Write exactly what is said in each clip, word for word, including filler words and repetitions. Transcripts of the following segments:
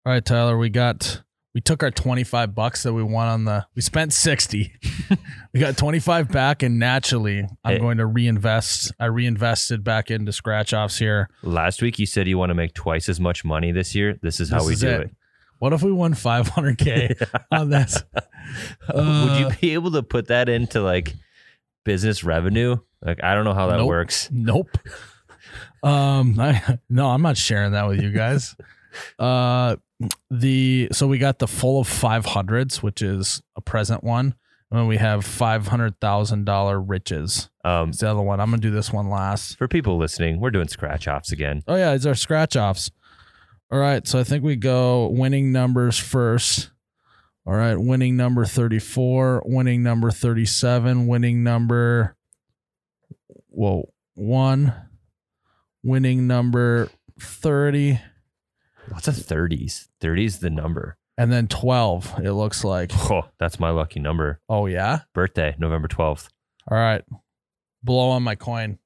All right, Tyler, we got we took our twenty-five bucks that we won on the we spent sixty. We got twenty-five back, and naturally I'm Hey. going to reinvest. I reinvested back into scratch offs here. Last week you said you want to make twice as much money this year. This is how This we is do it. it. What if we won five hundred K on this? Uh, Would you be able to put that into like business revenue? Like, I don't know how that Nope. works. Nope. Um, I, no, I'm not sharing that with you guys. Uh, the so we got the full of five hundreds, which is a present one, and then we have five hundred thousand dollar riches. Um, It's the other one. I'm gonna do this one last. for people listening, we're doing scratch offs again. Oh yeah, these are scratch offs. All right, so I think we go winning numbers first. All right, winning number thirty-four, winning number thirty-seven, winning number whoa one, winning number thirty, What's a thirties? thirties the number. and then twelve. It looks like. Oh, that's my lucky number. Oh yeah. Birthday, November twelfth. All right, blow on my coin.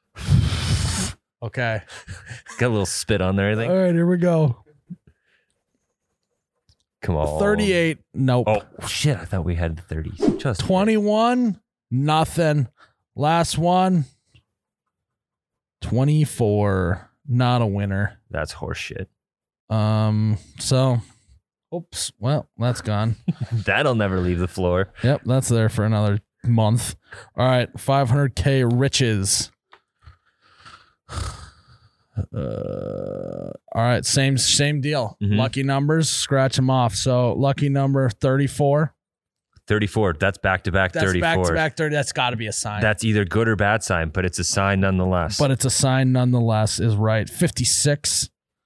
Okay. Got a little spit on there, I think. All right, here we go. Come on. thirty-eight. Nope. Oh, shit. I thought we had the thirties. Just twenty-one, nothing. Last one, twenty-four, not a winner. That's horse shit. Um, so, oops, well, that's gone. That'll never leave the floor. Yep, that's there for another month. All right, five hundred K riches. Uh, all right, same same deal. Mhm. Lucky numbers, scratch them off. So, lucky number thirty-four. thirty-four. That's back to back That's thirty-four. back to back thirty. That's got to be a sign. That's either good or bad sign, but it's a sign nonetheless. But it's a sign nonetheless, is right. fifty-six,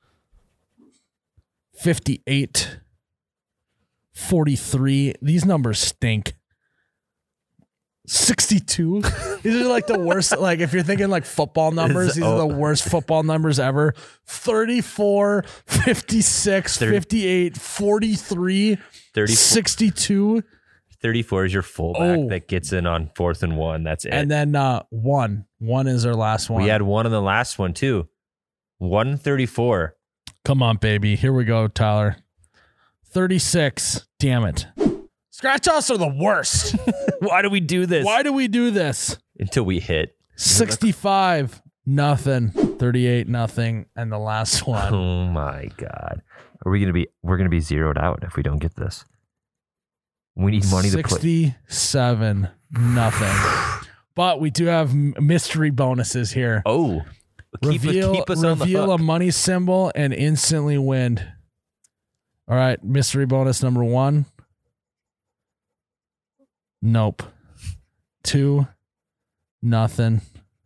fifty-eight, forty-three. These numbers stink. sixty-two. These are like the worst. Like if you're thinking like football numbers, Is- these oh. are the worst football numbers ever. thirty-four, fifty-six, Thirty- fifty-eight, forty-three, thirty-four, sixty-two, thirty-four is your fullback Oh. that gets in on fourth and one. That's it. and then uh, one. One is our last one. we had one in the last one too. one thirty-four. Come on, baby. Here we go, Tyler. thirty-six. Damn it. Scratch offs are the worst. Why do we do this? Why do we do this? Until we hit. sixty-five. Nothing. thirty-eight. Nothing. And the last one. Oh my God. Are we gonna be we're gonna be zeroed out if we don't get this? We need money to play. sixty-seven. Nothing. But we do have m- mystery bonuses here. Oh. Keep, reveal keep us on the reveal a hook. money symbol and instantly win. All right, mystery bonus number one. Nope. Two, nothing.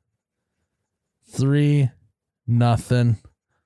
Three, nothing.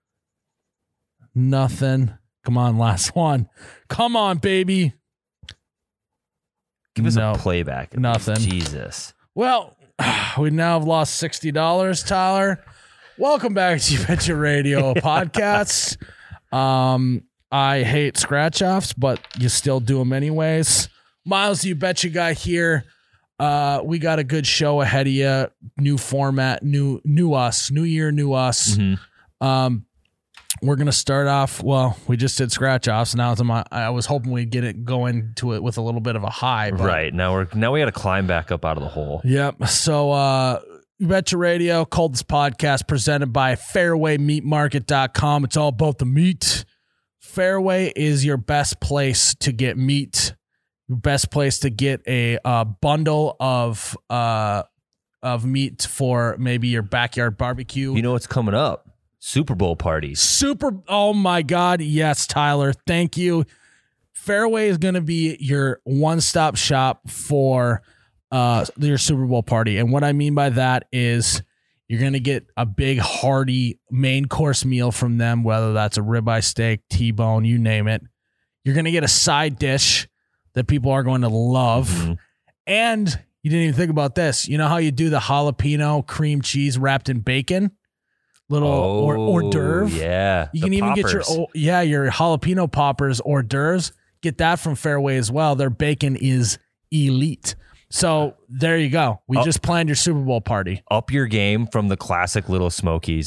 Nothing. Come on, last one. Come on, baby. Give us No. a playback. Nothing. Jesus. Well, we now have lost sixty dollars, Tyler. Welcome back to You Betcha Radio podcast. Um, I hate scratch offs, but you still do them anyways. Miles, You Betcha guy here. Uh, we got a good show ahead of you. New format, new new us, new year, new us. Mhm. Um, we're gonna start off. Well, we just did scratch offs. Now it's on my, I was hoping we'd get it going to it with a little bit of a high. But Right. Now we're now we gotta climb back up out of the hole. Yep. So, uh, You Betcha Radio, Coldest Podcast, presented by fairway meat market dot com. It's all about the meat. Fairway is your best place to get meat. Your best place to get a uh, bundle of uh, of meat for maybe your backyard barbecue. You know what's coming up? Super Bowl parties. Super. Oh my God. Yes, Tyler. Thank you. Fairway is going to be your one-stop shop for uh, your Super Bowl party. And what I mean by that is you're going to get a big, hearty main course meal from them, whether that's a ribeye steak, T-bone, you name it. You're going to get a side dish that people are going to love. Mhm. And you didn't even think about this. You know how you do the jalapeno cream cheese wrapped in bacon? Little hors, hors d'oeuvre. Yeah. You the can even get your poppers. oh, yeah your jalapeno poppers hors d'oeuvres. Get that from Fairway as well. Their bacon is elite. So there you go. We Oh. just planned your Super Bowl party. Up your game from the classic Little Smokies.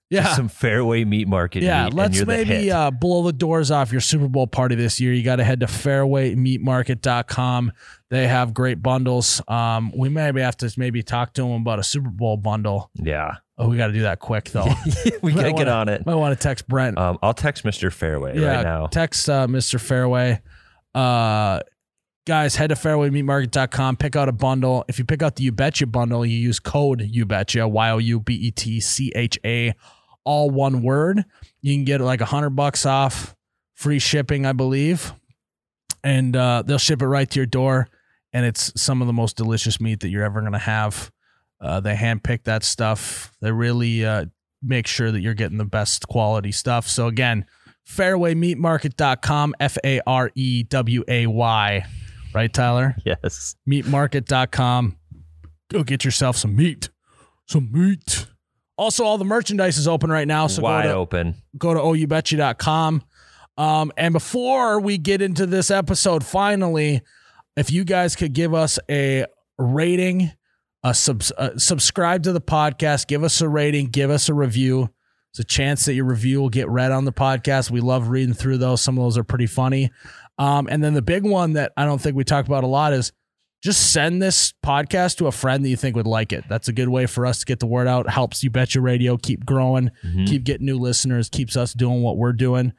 Yeah. Some Fairway Meat Market Yeah, meat, and let's you're the maybe hit. uh, blow the doors off your Super Bowl party this year. You got to head to fairway meat market dot com. They have great bundles. Um, we maybe have to maybe talk to them about a Super Bowl bundle. Yeah. Oh, we got to do that quick, though. we got to get wanna, on it. Might want to text Brent. Um, I'll text Mister Fairway yeah, right now. Text uh, Mister Fairway. Uh, guys, head to fairway meat market dot com. Pick out a bundle. If you pick out the You Betcha bundle, you use code YouBetcha, Y O U B E T C H A, all one word. You can get like a hundred bucks off, free shipping, I believe. And uh, they'll ship it right to your door. And it's some of the most delicious meat that you're ever going to have. Uh, they handpick that stuff. They really uh, make sure that you're getting the best quality stuff. So again, fairway meat market dot com, F A R E W A Y. Right, Tyler? Yes. meat market dot com. Go get yourself some meat. Some meat. Also, all the merchandise is open right now. So Wide go to, open. Go to oh you betcha dot com. Um, and before we get into this episode, finally, if you guys could give us a rating, a sub, uh, subscribe to the podcast, give us a rating, give us a review. There's a chance that your review will get read on the podcast. We love reading through those. Some of those are pretty funny. Um, and then the big one that I don't think we talk about a lot is just send this podcast to a friend that you think would like it. That's a good way for us to get the word out. Helps You Betcha Radio keep growing, Mm-hmm. keep getting new listeners, keeps us doing what we're doing.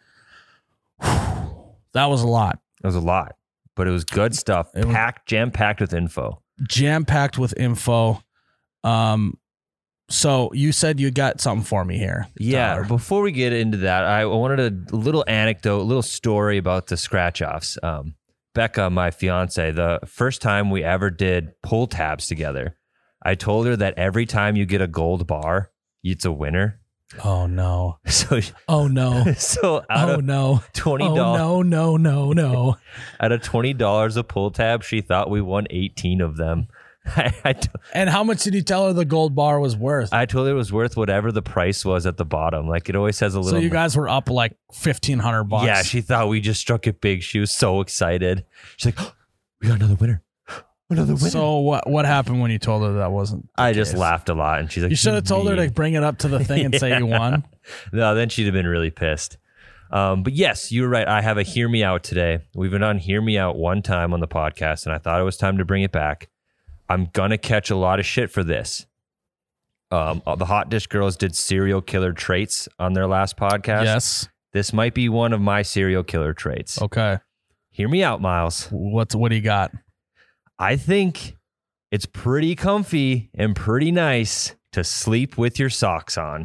That was a lot. It was a lot, but it was good stuff. It was- Packed, jam-packed with info. Jam-packed with info. Um, so you said you got something for me here. Yeah, Tyler. before we get into that, I wanted a little anecdote, a little story about the scratch-offs. Um, Becca, my fiance, the first time we ever did pull tabs together, I told her that every time you get a gold bar, it's a winner. Oh, no. So, Oh, no. so out Oh, of no. twenty Oh, dollars, no, no, no, no. out of twenty dollars a pull tab, she thought we won eighteen of them. I, I, t- And how much did you tell her the gold bar was worth? I told her it was worth whatever the price was at the bottom. Like it always has a So little. you guys were up like fifteen hundred bucks. Yeah, she thought we just struck it big. She was so excited. She's like, oh, "We got another winner, another winner." So what what happened when you told her that wasn't the I just case? laughed a lot, and she's like, You should have told her "Me." to bring it up to the thing and say you won. No, then she'd have been really pissed. Um, but yes, you were right. I have a Hear Me Out today. We've been on Hear Me Out one time on the podcast, and I thought it was time to bring it back. I'm going to catch a lot of shit for this. Um, the Hot Dish Girls did serial killer traits on their last podcast. Yes. This might be one of my serial killer traits. Okay. Hear me out, Miles. What's what do you got? I think it's pretty comfy and pretty nice to sleep with your socks on.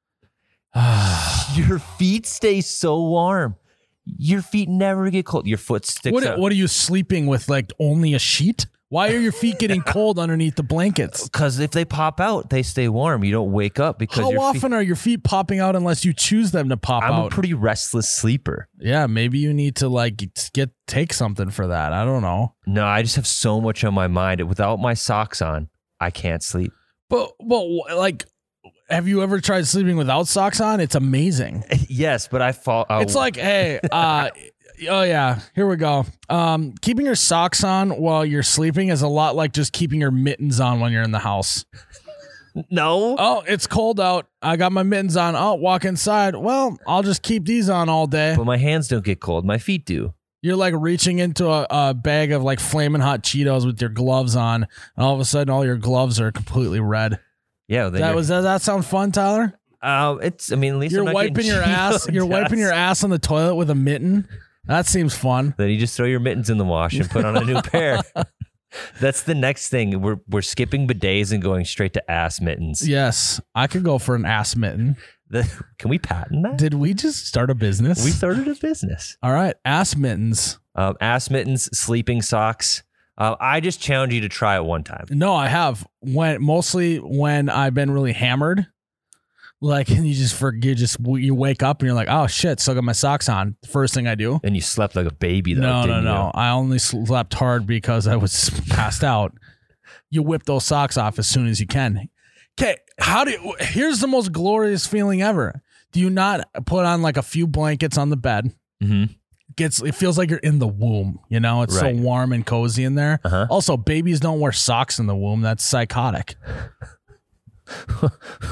Your feet stay so warm. Your feet never get cold. Your foot sticks What out. what are you sleeping with? Like only a sheet? Why are your feet getting cold underneath the blankets? Because if they pop out, they stay warm. You don't wake up because How your often feet, are your feet popping out unless you choose them to pop I'm out? a pretty restless sleeper. Yeah, maybe you need to like get take something for that. I don't know. No, I just have so much on my mind. Without my socks on, I can't sleep. But but like, have you ever tried sleeping without socks on? It's amazing. Yes, but I fall. Oh, It's like, hey, uh, oh yeah, here we go. Um, keeping your socks on while you're sleeping is a lot like just keeping your mittens on when you're in the house. no. Oh, it's cold out. I got my mittens on. Oh, walk inside. Well, I'll just keep these on all day. But my hands don't get cold. My feet do. You're like reaching into a, a bag of like flaming hot Cheetos with your gloves on, and all of a sudden, all your gloves are completely red. Yeah. Then That you're- was does that sound fun, Tyler? Uh, it's. I mean, at least You're I'm not wiping getting your ass. Cheeto You're wiping your dust. ass on the toilet with a mitten. That seems fun. Then you just throw your mittens in the wash and put on a new pair. That's the next thing. We're we're skipping bidets and going straight to ass mittens. Yes, I could go for an ass mitten. The, can we patent that? Did we just start a business? We started a business. All right, ass mittens. Um, ass mittens, sleeping socks. Uh, I just challenge you to try it one time. No, I have when mostly when I've been really hammered. Like, and you just forget, just you wake up and you're like, oh shit, still got my socks on. First thing I do. And you slept like a baby, though. No, no, didn't no. you? I only slept hard because I was passed out. You whip those socks off as soon as you can. Okay, how do you, here's the most glorious feeling ever. Do you not put on like a few blankets on the bed? Mm-hmm. Gets it feels like you're in the womb, you know? It's Right. so warm and cozy in there. Uh-huh. Also, babies don't wear socks in the womb. That's psychotic.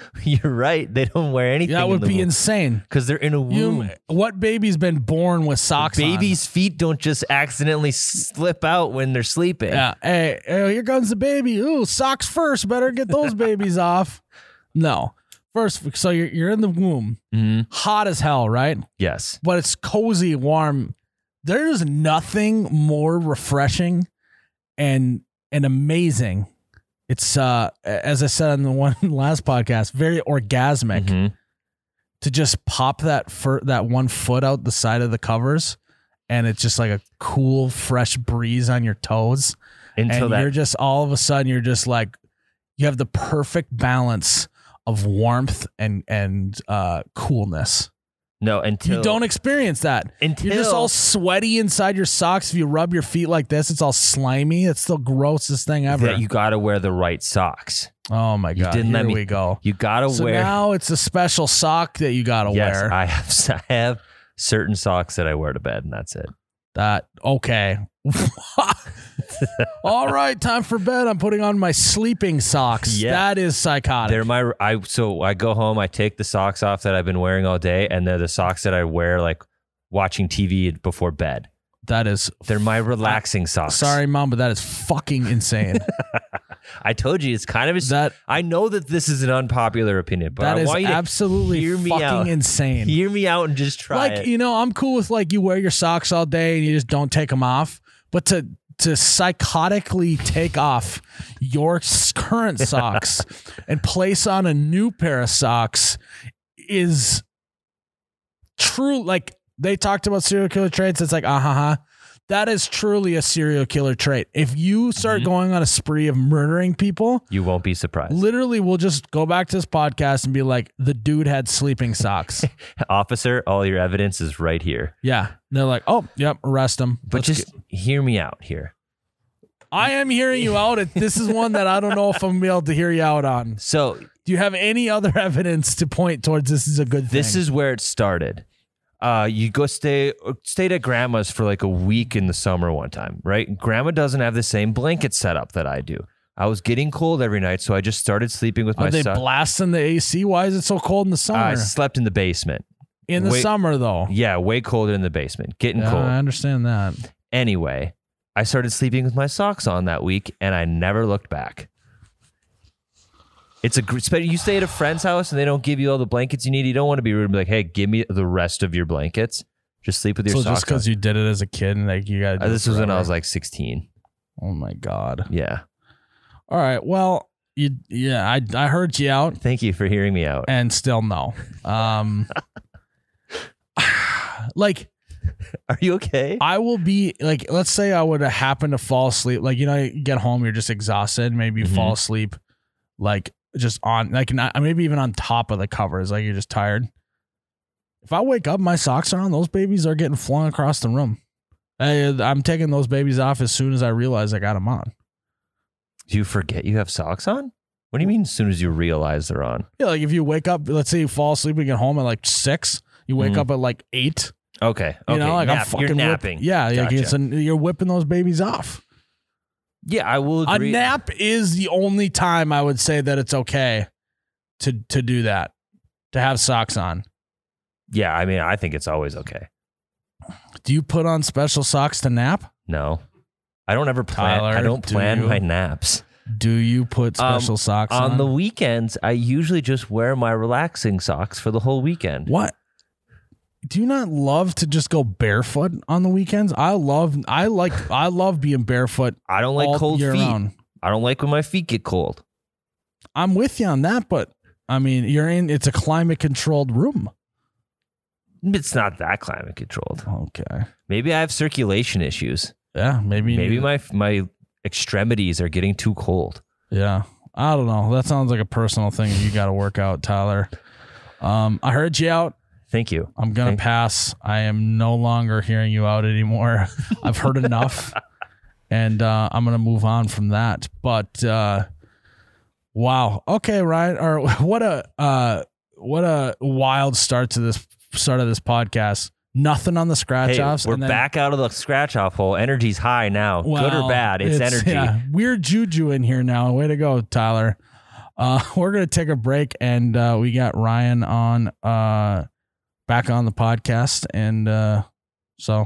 You're right. They don't wear anything. That would in be womb. insane. Because they're in a womb. You, what baby's been born with socks on? Babies' feet don't just accidentally slip out when they're sleeping. Yeah. Hey, hey, here comes the baby. Ooh, socks first. Better get those babies off. No. First, so you're you're in the womb, Mm-hmm. hot as hell, right? Yes. But it's cozy, warm. There's nothing more refreshing and and amazing. It's uh, as I said on the one last podcast, very orgasmic Mhm. to just pop that fir- that one foot out the side of the covers, and it's just like a cool, fresh breeze on your toes, Until and that you're just all of a sudden you're just like you have the perfect balance of warmth and and uh, coolness. no until You don't experience that. until You're just all sweaty inside your socks. If you rub your feet like this, it's all slimy. It's the grossest thing ever. that you got to wear the right socks. oh my god! didn't Here let me- we go. You got to So wear. now it's a special sock that you gotta yes, wear. I have. I have certain socks that I wear to bed, and that's it. That okay. All right, time for bed. I'm putting on my sleeping socks. Yeah. That is psychotic. They're my. I so I go home. I take the socks off that I've been wearing all day, and they're the socks that I wear like watching T V before bed. that is. They're my relaxing socks. Sorry, mom, but that is fucking insane. I told you it's kind of. A, that I know that this is an unpopular opinion, but that I is want you to absolutely hear me fucking out. insane. hear me out and just try like it. you know, I'm cool with like you wear your socks all day and you just don't take them off, but to to psychotically take off your s- current socks and place on a new pair of socks is true. Like they talked about serial killer traits. It's like, uh huh, huh. That is truly a serial killer trait. If you start Mhm. going on a spree of murdering people, You won't be surprised. literally we'll just go back to this podcast and be like, the dude had sleeping socks. Officer, all your evidence is right here. Yeah. And they're like, oh, yep, arrest him. But Let's just get- hear me out here. I am hearing you out. It- This is one that I don't know if I'm gonna be able to hear you out on. So Do you have any other evidence to point towards this is a good thing? this is where it started. Uh, you go stay stayed at grandma's for like a week in the summer one time, right? Grandma doesn't have the same blanket setup that I do. I was getting cold every night, so I just started sleeping with Are my they son. blasting the A C? Why is it so cold in the summer? I slept in the basement. in the wait- summer, though. Yeah, way colder in the basement. Getting Yeah, cold. I understand that. Anyway, I started sleeping with my socks on that week, and I never looked back. It's a gr- spe- you stay at a friend's house and they don't give you all the blankets you need. You don't want to be rude and be like, "Hey, give me the rest of your blankets. Just sleep with your So socks." just because on. you did it as a kid and like you got Uh, this was when I was like sixteen. oh my god. Yeah. All right. Well, you yeah, I I heard you out Thank you for hearing me out. and still no. Um, like. Are you okay? I will be like, let's say I would have happened to fall asleep. Like, you know, you get home, you're just exhausted. Maybe you Mhm. fall asleep, like just on, like, not, maybe even on top of the covers. Like, you're just tired. If I wake up, my socks are on, those babies are getting flung across the room. I, I'm taking those babies off as soon as I realize I got them on. Do you forget you have socks on? What do you mean as soon as you realize they're on? Yeah, like if you wake up, let's say you fall asleep and get home at like six, you wake Mhm. up at like eight. Okay. You okay. know, like I'm Nap. fucking You're whip- napping. yeah, like Gotcha. it's a, you're whipping those babies off. Yeah, I will A agree. nap is the only time I would say that it's okay to to do that, to have socks on. Yeah, I mean, I think it's always okay. Do you put on special socks to nap? No. I don't ever plan. Tyler, I don't do plan you? my naps. Do you put Um, special socks on? On the weekends, I usually just wear my relaxing socks for the whole weekend. What? Do you not love to just go barefoot on the weekends? I love I like I love being barefoot I don't like all cold year feet. round. I don't like when my feet get cold. I'm with you on that, but I mean, you're in it's a climate controlled room. It's not that climate controlled. Okay. Maybe I have circulation issues. Yeah, maybe you Maybe need- my my extremities are getting too cold. Yeah. I don't know. That sounds like a personal thing you got to work out, Tyler. Um, I heard you out. Thank you. I'm going Thank- to pass. I am no longer hearing you out anymore. I've heard enough. And uh, I'm going to move on from that. But uh, wow. Okay, Ryan. Or what a uh, what a wild start to this start of this podcast. Nothing on the scratch Hey, offs. we're and then- back out of the scratch off hole. Energy's high now. Good or Well, bad, it's, energy. Yeah, weird juju in here now. Way to go, Tyler. Uh, we're going to take a break, and uh, we got Ryan on uh, back on the podcast. And uh, so,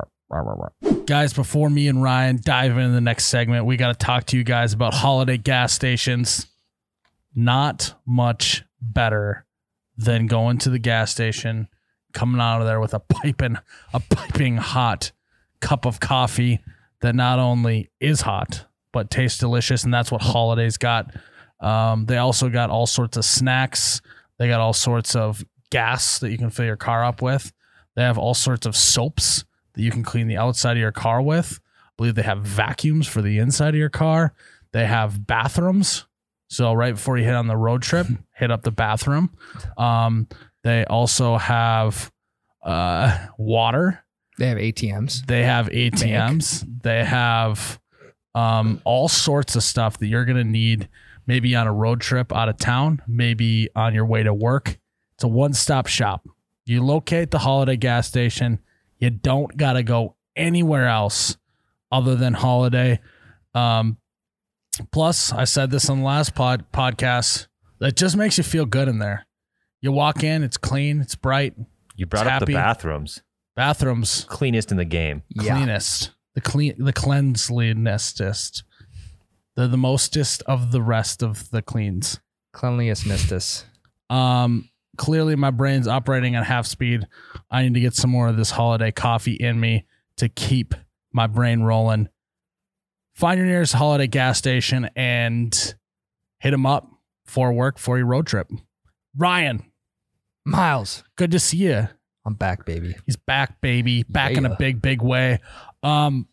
guys, before me and Ryan dive into the next segment, we got to talk to you guys about holiday gas stations. Not much better than going to the gas station, coming out of there with a piping, a piping hot cup of coffee that not only is hot, but tastes delicious. And that's what Holiday's got. Um, they also got all sorts of snacks. They got all sorts of gas that you can fill your car up with. They have all sorts of soaps that you can clean the outside of your car with. I believe they have vacuums for the inside of your car. They have bathrooms. So right before you hit on the road trip, hit up the bathroom. Um, they also have uh, water. They have A T Ms. They have A T Ms. Bank. They have um, all sorts of stuff that you're going to need maybe on a road trip out of town, maybe on your way to work. It's a one-stop shop. You locate the Holiday gas station. You don't got to go anywhere else other than Holiday. Um, plus, I said this on the last pod podcast, it just makes you feel good in there. You walk in, it's clean, it's bright. You brought it's up happy. the bathrooms. Bathrooms. Cleanest in the game. Yeah. Cleanest. The clean, the cleanlinessest. They're the mostest of the rest of the cleans. Cleanliest mistus. Um, clearly my brain's operating at half speed. I need to get some more of this Holiday coffee in me to keep my brain rolling. Find your nearest Holiday gas station and hit them up for work for your road trip. Ryan. Miles. Good to see you. I'm back, baby. He's back, baby. Back Yeah. in a big, big way. Um,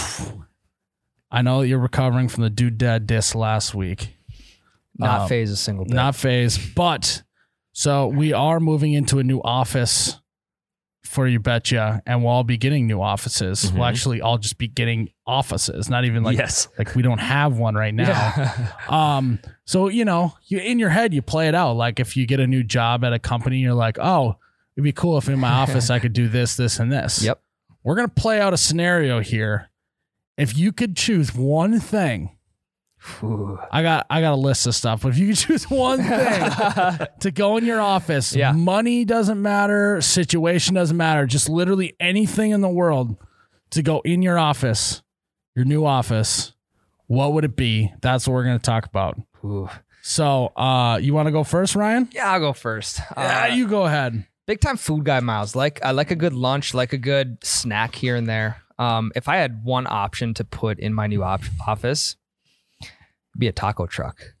I know that you're recovering from the Dude Dad diss last week. Not Um, phase a single bit. Not phase, but so we are moving into a new office for You Betcha, and we'll all be getting new offices. Mhm. We'll actually all just be getting offices, not even like Yes. like we don't have one right now. Yeah. Um, so you know, you in your head you play it out. Like if you get a new job at a company, you're like, oh, it'd be cool if in my office I could do this, this, and this. Yep. We're gonna play out a scenario here. If you could choose one thing, Ooh. I got I got a list of stuff, but if you could choose one thing to go in your office, Yeah. money doesn't matter, situation doesn't matter, just literally anything in the world to go in your office, your new office, what would it be? That's what we're gonna talk about. Ooh. So uh you wanna go first, Ryan? Yeah, I'll go first. Yeah, Uh, you go ahead. Big time food guy, Miles. Like I like a good lunch, like a good snack here and there. Um, if I had one option to put in my new op- office, it'd be a taco truck.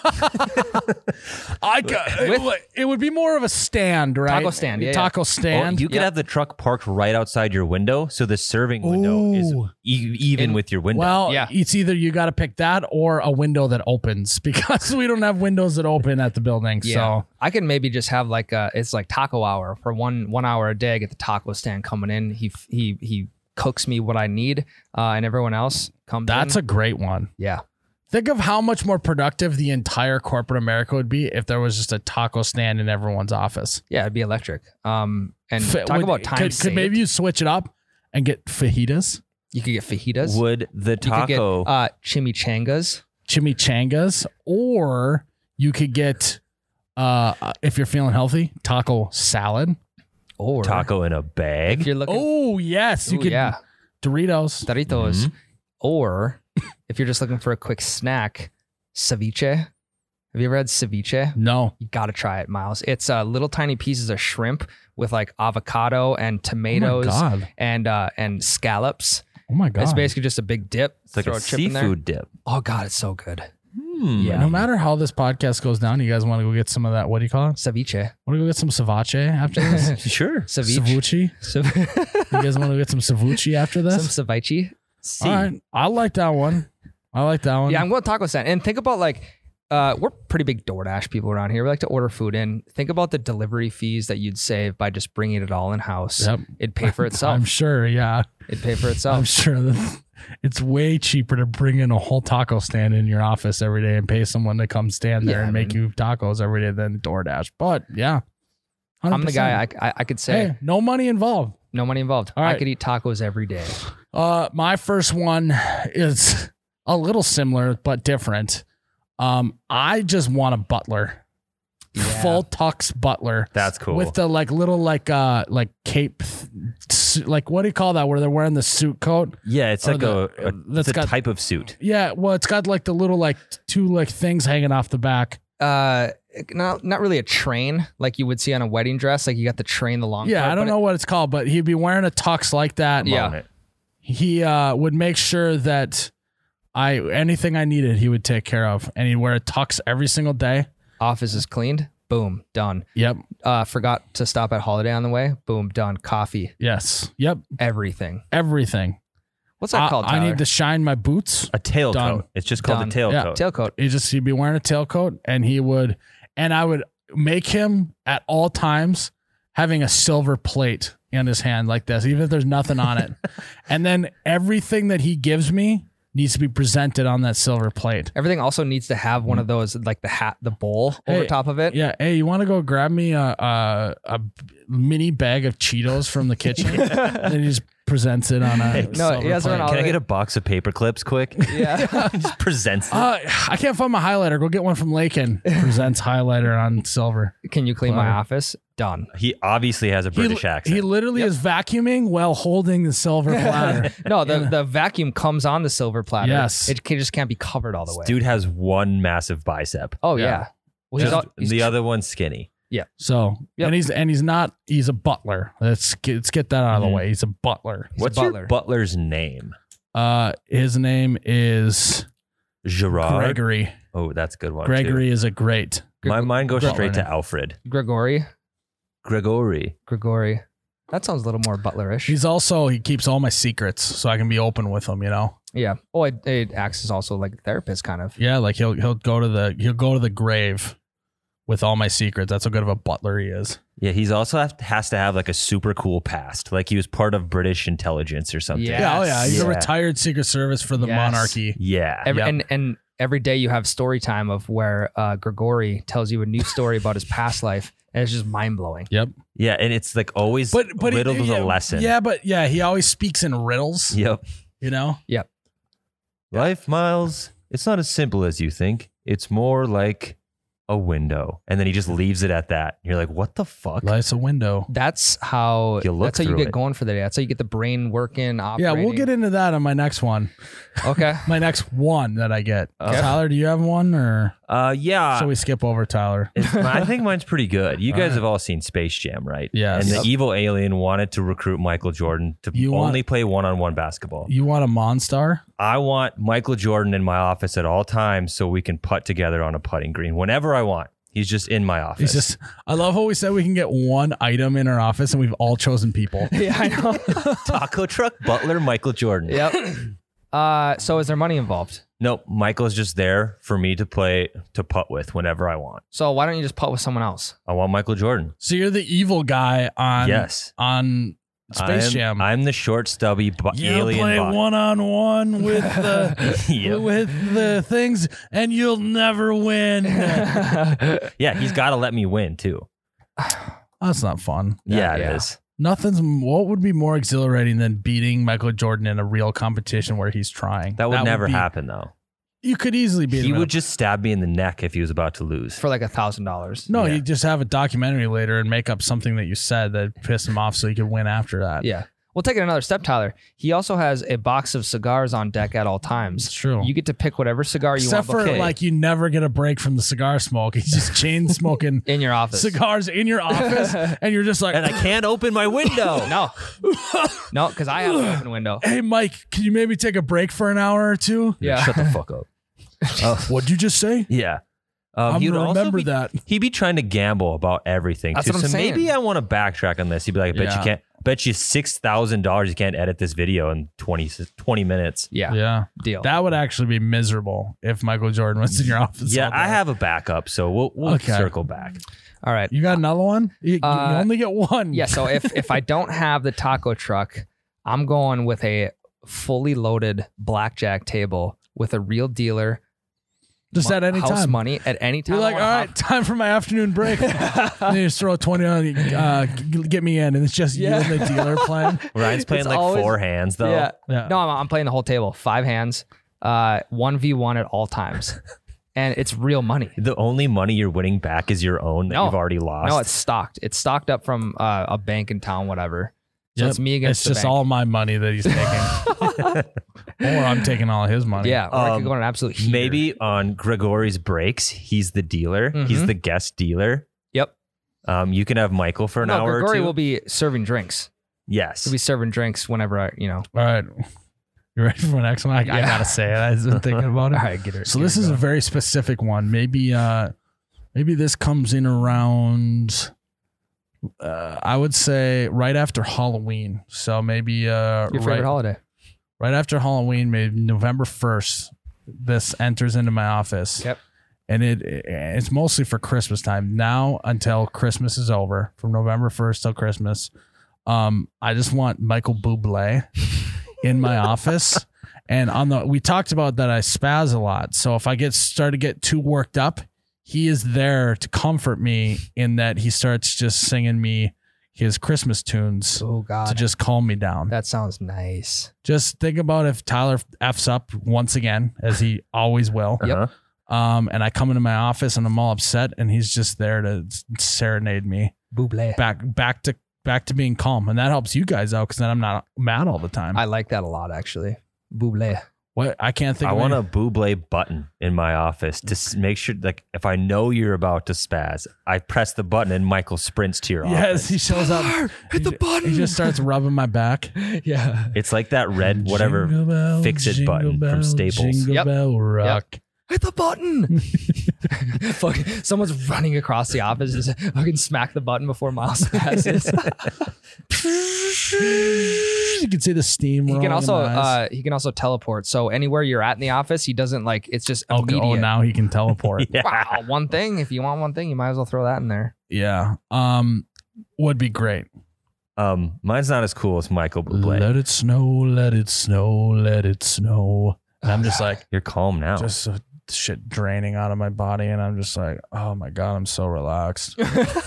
I got, it, would- it would be more of a stand, right? Taco stand, yeah, Taco Or stand. you could Yep. have the truck parked right outside your window, so the serving window is Ooh. e- even In- with your window. Well, Yeah. it's either you got to pick that or a window that opens because we don't have windows that open at the building. So I could maybe just have like a, it's like taco hour for one one hour a day. I get the taco stand coming in. He he he cooks me what I need, uh, and everyone else comes. that's in. a great one. yeah. Think of how much more productive the entire corporate America would be if there was just a taco stand in everyone's office. Yeah, it'd be electric. Um, and Fa- talk would- about time could, saved. could maybe you switch it up and get fajitas, you could get fajitas. Would the You could get taco uh, chimichangas. chimichangas, or you could get, uh, if you're feeling healthy, taco salad. Or taco in a if bag? you're looking, Oh yes, you Ooh, could yeah, Doritos. Doritos. Mhm. Or if you're just looking for a quick snack, ceviche. Have you ever had ceviche? No, You gotta try it, Miles. It's uh, little tiny pieces of shrimp with like avocado and oh my tomatoes god, and uh, and scallops. oh my god. It's basically just a big dip. It's like throw a chip in there. seafood dip. Oh god, it's so good. Hmm. Yeah. No matter how this podcast goes down, you guys want to go get some of that? What do you call it? Ceviche. Want to go get some ceviche after this? Sure. Ceviche. Ceviche. Cev- You guys want to get some ceviche after this? Some ceviche. See. All right, I like that one. I like that one. Yeah, I'm going taco stand. And think about like, uh, we're pretty big DoorDash people around here. We like to order food in. Think about the delivery fees that you'd save by just bringing it all in house. Yep. It'd pay for itself. I'm sure. Yeah, It'd pay for I'm itself. sure that it's way cheaper to bring in a whole taco stand in your office every day and pay someone to come stand there Yeah, and I make mean- you tacos every day than DoorDash. But yeah, one hundred I'm the percent. guy. I, I, I could say Hey, no money involved. no money involved. All I right. could eat tacos every day. Uh, my first one is a little similar but different. Um, I just want a butler. Yeah. Full tux butler. That's cool. With the like little like uh like cape th- like what do you call that where they're wearing the suit coat? Yeah, it's Or like the- a, a, that's it's a got- type of suit. Yeah, well it's got like the little like two like things hanging off the back. Uh, not not really a train like you would see on a wedding dress. Like you got the train, the long. Yeah, part, I don't but know what it's called, but he'd be wearing a tux like that. Yeah. On it. He uh would make sure that I anything I needed he would take care of, and he'd wear a tux every single day. It, office is cleaned. Boom, done. Yep. Uh, forgot to stop at Holiday on the way. Boom, done. Coffee, Yes. Yep. everything. Everything. What's that I, called? I Tyler? need to shine my boots. A tailcoat. Done. It's just called Done. a tailcoat. Yeah. tailcoat. He just he'd be wearing a tailcoat, and he would, and I would make him at all times having a silver plate in his hand like this, even if there's nothing on it. And then everything that he gives me needs to be presented on that silver plate. Everything also needs to have one of those, like the hat, the bowl over Hey, top of it. Yeah. Hey, you want to go grab me a, a a mini bag of Cheetos from the kitchen? And he just presents it on a Hey, no, silver he has plate. one on- Can I get a box of paper clips quick? Yeah. He just presents it. Uh, I can't find my highlighter. Go get one from Lakin. Presents highlighter on silver. Can you clean my Clever. office? Done. He obviously has a British he, accent. He literally Yep. is vacuuming while holding the silver platter. No, the, the vacuum comes on the silver platter. Yes. It can, just can't be covered all the way. Dude has one massive bicep. Oh, Yeah. yeah. Well, he's, Just all, he's the other one's skinny. So Yep. and he's and he's not he's a butler. Let's get, let's get that out of the Mhm. way. He's a butler. He's a What's butler. your butler's name? Uh, his name is Gerard. Gregory. Oh, that's a good one. Gregory is a great. Too. My mind goes Gre- straight to Alfred. Gregory. Gregory. Gregory. That sounds a little more butlerish. He's also he keeps all my secrets so I can be open with him. You know. yeah. Oh, it, it acts as also like a therapist, kind of. Yeah, like he'll he'll go to the he'll go to the grave with all my secrets. That's how good of a butler he is. Yeah, he's also have, has to have like a super cool past. Like he was part of British intelligence or something. Yeah. Yeah, oh yeah, he's a Yeah. retired Secret Service for the Yes. monarchy. Yeah. Every, Yep. and, and every day you have story time of where uh, Gregory tells you a new story about his past life. And it's just mind blowing. Yep. Yeah, and it's like always But but riddled he, with yeah, a lesson. Yeah, but yeah, he always speaks in riddles. Yep. You know. Life, Miles, it's not as simple as you think. It's more like a window. And then he just leaves it at that. You're like, what the fuck? Life's a window. That's how You look that's how you through get it. going for the day. That's how you get the brain working, Yeah, operating. we'll get into that on my next one. Okay. My next one that I get. Okay. Tyler, do you have one or Uh, yeah. shall we skip over Tyler? It's, I think mine's pretty good. You All guys right. have all seen Space Jam, right? Yes. And the Yep. evil alien wanted to recruit Michael Jordan to You only want- play one-on-one basketball. You want a Monstar? I want Michael Jordan in my office at all times so we can putt together on a putting green whenever I want. He's just in my office. He's just. I love how we said we can get one item in our office, and we've all chosen people. Yeah, I know. Taco truck, butler, Michael Jordan. Yep. Uh, so is there money involved? Nope, Michael's just there for me to play to putt with whenever I want. So why don't you just putt with someone else? I want Michael Jordan. So you're the evil guy on yes. on Space I'm, Jam. I'm the short, stubby bu- you alien play bot. one on one with the Yep. with the things, and you'll never win. Yeah, he's got to let me win too. That's not fun. Yeah, yeah. it is. Nothing's. What would be more exhilarating than beating Michael Jordan in a real competition where he's trying? That would never be- happen though. You could easily beat He him. in would a- just stab me in the neck if he was about to lose. For like a thousand dollars. no. yeah. You just have a documentary later and make up something that you said that pissed him off, so he could win after that. Yeah. We'll take it another step, Tyler. He also has a box of cigars on deck at all times. It's true. You get to pick whatever cigar you Except want for okay, like you never get a break from the cigar smoke. He's just chain smoking in your office. cigars in your office, and you're just like, And I can't open my window. No. No, because I have an open window. "Hey, Mike, can you maybe take a break for an hour or two?" Yeah. Shut the fuck up. What'd you just say? Yeah. Um, I'm he'd gonna also remember be- that. He'd be trying to gamble about everything. That's too. what I'm so saying. maybe I want to backtrack on this. He'd be like, I bet Yeah. you can't, bet you six thousand dollars you can't edit this video in twenty, twenty minutes. Yeah. Yeah, Deal. that would actually be miserable if Michael Jordan was in your office. Yeah, all day. I have a backup, so we'll, we'll Okay. circle back. All right. You got another one? You, you Uh, only get one. Yeah. So if if I don't have the taco truck, I'm going with a fully loaded blackjack table with a real dealer. just at any house time. money at any time. You're like, I all wanna right, time for my afternoon break. And you just throw a twenty on, uh, g- get me in, and it's just Yeah. you and the dealer playing. Ryan's playing It's like always- four hands though. Yeah. Yeah. No, I'm, I'm playing the whole table. Five hands. Uh, one v one at all times. and it's real money. The only money you're winning back is your own that No. you've already lost. No, it's stocked. It's stocked up from uh, a bank in town, whatever. So Yep. it's me against It's the just bank. all my money that he's taking. Or I'm taking all his money. Yeah, or I Um, could go on an absolute heater. Maybe on Gregori's breaks, he's the dealer. He's Mhm. the guest dealer. Yep. Um, you can have Michael for an No, hour Grigori or two. will be serving drinks. yes. He'll be serving drinks whenever I, you know. All right. You ready for the next one? I, I Yeah. gotta say it. I've been thinking about it. All right, get her. So get this her is a going. very specific one. Maybe uh maybe this comes in around uh I would say right after Halloween. So maybe uh your favorite right, holiday. right after Halloween, maybe November first, this enters into my office. Yep. And it it's mostly for Christmas time. Now until Christmas is over, from November first till Christmas. Um, I just want Michael Bublé in my office. And on the we talked about that I spaz a lot. So if I get start to get too worked up, he is there to comfort me in that he starts just singing me his Christmas tunes Oh God, to just calm me down. that sounds nice. Just think about if Tyler F's up once again, as he always will. Yep. Uh-huh. Um, and I come into my office and I'm all upset, and he's just there to serenade me Bublé. back, back to back to being calm, and that helps you guys out because then I'm not mad all the time. I like that a lot, actually. Bublé. what I can't think. I of want any- a Bublé button in my office to s- make sure, like, if I know you're about to spaz, I press the button and Michael sprints to your Yes, office. he shows up. Hit the He- button. He just starts rubbing my back. Yeah. It's like that red whatever Jingle bell, fix-it jingle button from bell, Staples. Jingle Yep. bell rock. Hit the button. Fuck, someone's running across the office. Just fucking smack the button before Miles passes. You can see the steam. He rolling can in also my eyes. uh, he can also teleport. So anywhere you're at in the office, he doesn't like. It's just okay, immediate. oh, now he can teleport. Yeah. Wow, one thing. If you want one thing, you might as well throw that in there. Yeah. Um, would be great. Um, mine's not as cool as Michael Bublé. Let it snow, let it snow, let it snow. And I'm just like, You're calm now. just uh, shit draining out of my body, and I'm just like, oh my god, I'm so relaxed.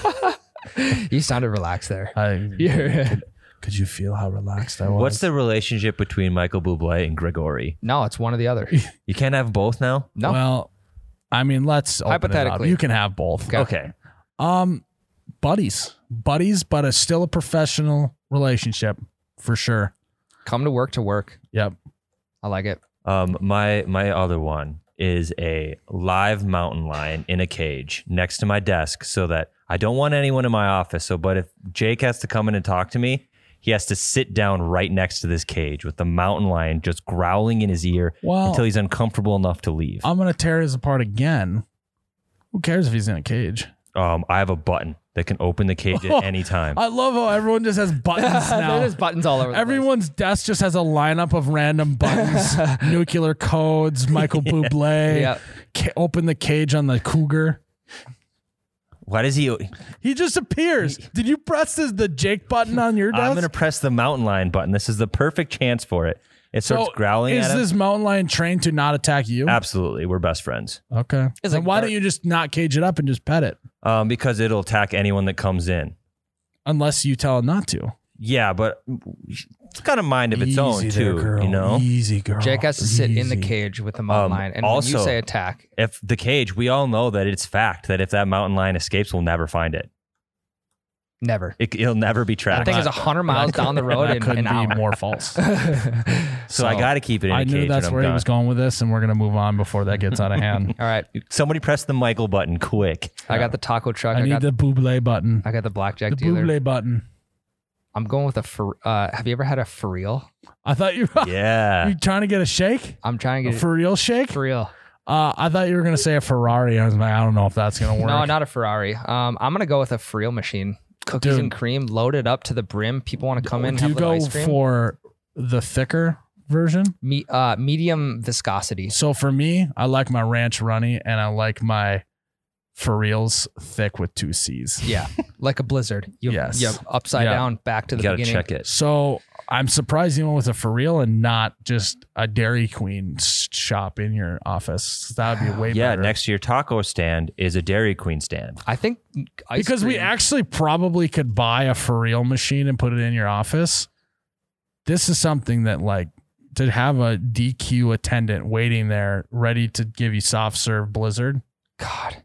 You sounded relaxed there. I Yeah. could, could you feel how relaxed I was? What's the relationship between Michael Bublé and Grigori? No, it's one or the other. You can't have both now? No. Well, I mean, let's open it up. Hypothetically. You can have both. Okay. Okay. Um, buddies, buddies, but it's still a professional relationship for sure. Come to work to work. Yep. I like it. Um, my my other one is a live mountain lion in a cage next to my desk, so that I don't want anyone in my office. So, but if Jake has to come in and talk to me, he has to sit down right next to this cage with the mountain lion just growling in his ear Well, until he's uncomfortable enough to leave. I'm gonna tear his apart again. Who cares if he's in a cage? Um, I have a button that can open the cage at any time. I love how everyone just has buttons now. There's buttons all over. The Everyone's desk just has a lineup of random buttons. Nuclear codes, Michael Bublé. Yeah. Ca- open the cage on the cougar. Why does he? He just appears. Did you press this, the Jake button on your desk? I'm gonna press the mountain lion button. This is the perfect chance for it. It starts So, growling Is at him. this mountain lion trained to not attack you? Absolutely, we're best friends. Okay. It's Then like why Bert- don't you just not cage it up and just pet it? Um, because it'll attack anyone that comes in. Unless you tell it not to. Yeah, but it's got a mind of its Easy own there, too. girl. You know, Easy girl. Jake has to sit in the Easy. cage with the mountain Um, lion, and when you also- say attack, if the cage, we all know that it's fact that if that mountain lion escapes, we'll never find it. never. it it'll never be That tracked. thing is a hundred miles down the road That in couldn't an be hour. more false. so, I got to keep it in I a knew cage. that's when I'm where he done. was going with this, and we're gonna move on before that gets out of hand. All right, Somebody press the Michael button quick. I got the taco truck. I I, need got the Bublé button. I got the blackjack The dealer. Bublé button. I'm going with a for. Uh, have you ever had a for real? I thought you Yeah. you trying to get a shake, I'm trying to a get for real shake. it for real. Uh, I thought you were gonna say a Ferrari. I was like, I don't know if that's gonna work. No, not a Ferrari. Um, I'm gonna go with a for real machine. Cookies Dude. and cream loaded up to the brim. People want to come in and Do have you a little go ice cream. for the thicker version? Me, uh, medium viscosity. So for me, I like my ranch runny, and I like my for reals thick with two C's. Yeah, like a blizzard. You, Yes. you upside Yeah. down back to You the got to beginning. check it. So I'm surprised you went with a for real and not just a Dairy Queen s- shop in your office. That would be way Yeah, better. next to your taco stand is a Dairy Queen stand. I think ice because we cream- actually probably could buy a for real machine and put it in your office. This is something that like to have a D Q attendant waiting there ready to give you soft serve Blizzard. God,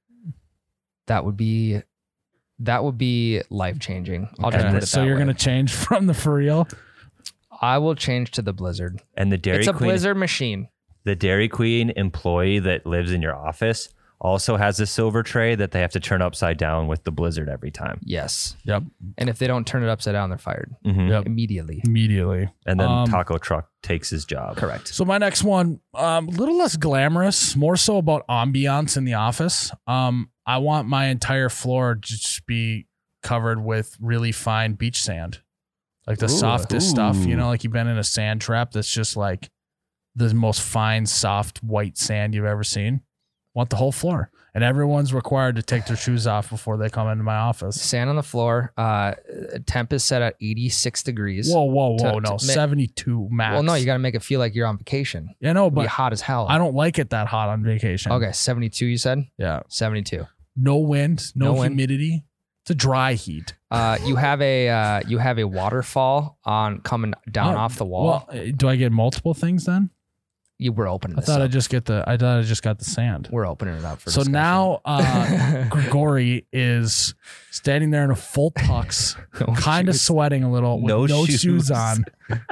that would be that would be life changing. I'll just Okay, put it so that you're way. gonna change from the for real. I will change to the Blizzard. And the Dairy It's a Queen, Blizzard machine. the Dairy Queen employee that lives in your office also has a silver tray that they have to turn upside down with the Blizzard every time. Yes. Yep, And if they don't turn it upside down, they're fired Mhm. Yep. immediately. immediately. And then Um, Taco Truck takes his job. Correct. So my next one, um, a little less glamorous, more so about ambiance in the office. Um, I want my entire floor to just be covered with really fine beach sand, like the Ooh. softest stuff. You Ooh. know, like you've been in a sand trap that's just like the most fine, soft, white sand you've ever seen. Want the whole floor, and everyone's required to take their shoes off before they come into my office. Sand on the floor. Uh, temp is set at eighty-six degrees. Whoa, whoa, whoa! To- no, to ma- seventy-two max. Well, no, you got to make it feel like you're on vacation. yeah, no, It'll be but hot as hell. I don't like it that hot on vacation. Okay, seventy-two. You said Yeah. seventy-two. No wind, no, No wind. humidity. It's a dry heat. Uh, you have a uh, you have a waterfall on coming down Oh, off the wall. Well, uh, do I get multiple things then? you were opening. I This thought I up. just get the. I thought I just got the sand. We're opening it up for. So discussion. now uh, Grigori is standing there in a full tux, No kind of shoes. sweating a little, with no, No shoes. shoes. on.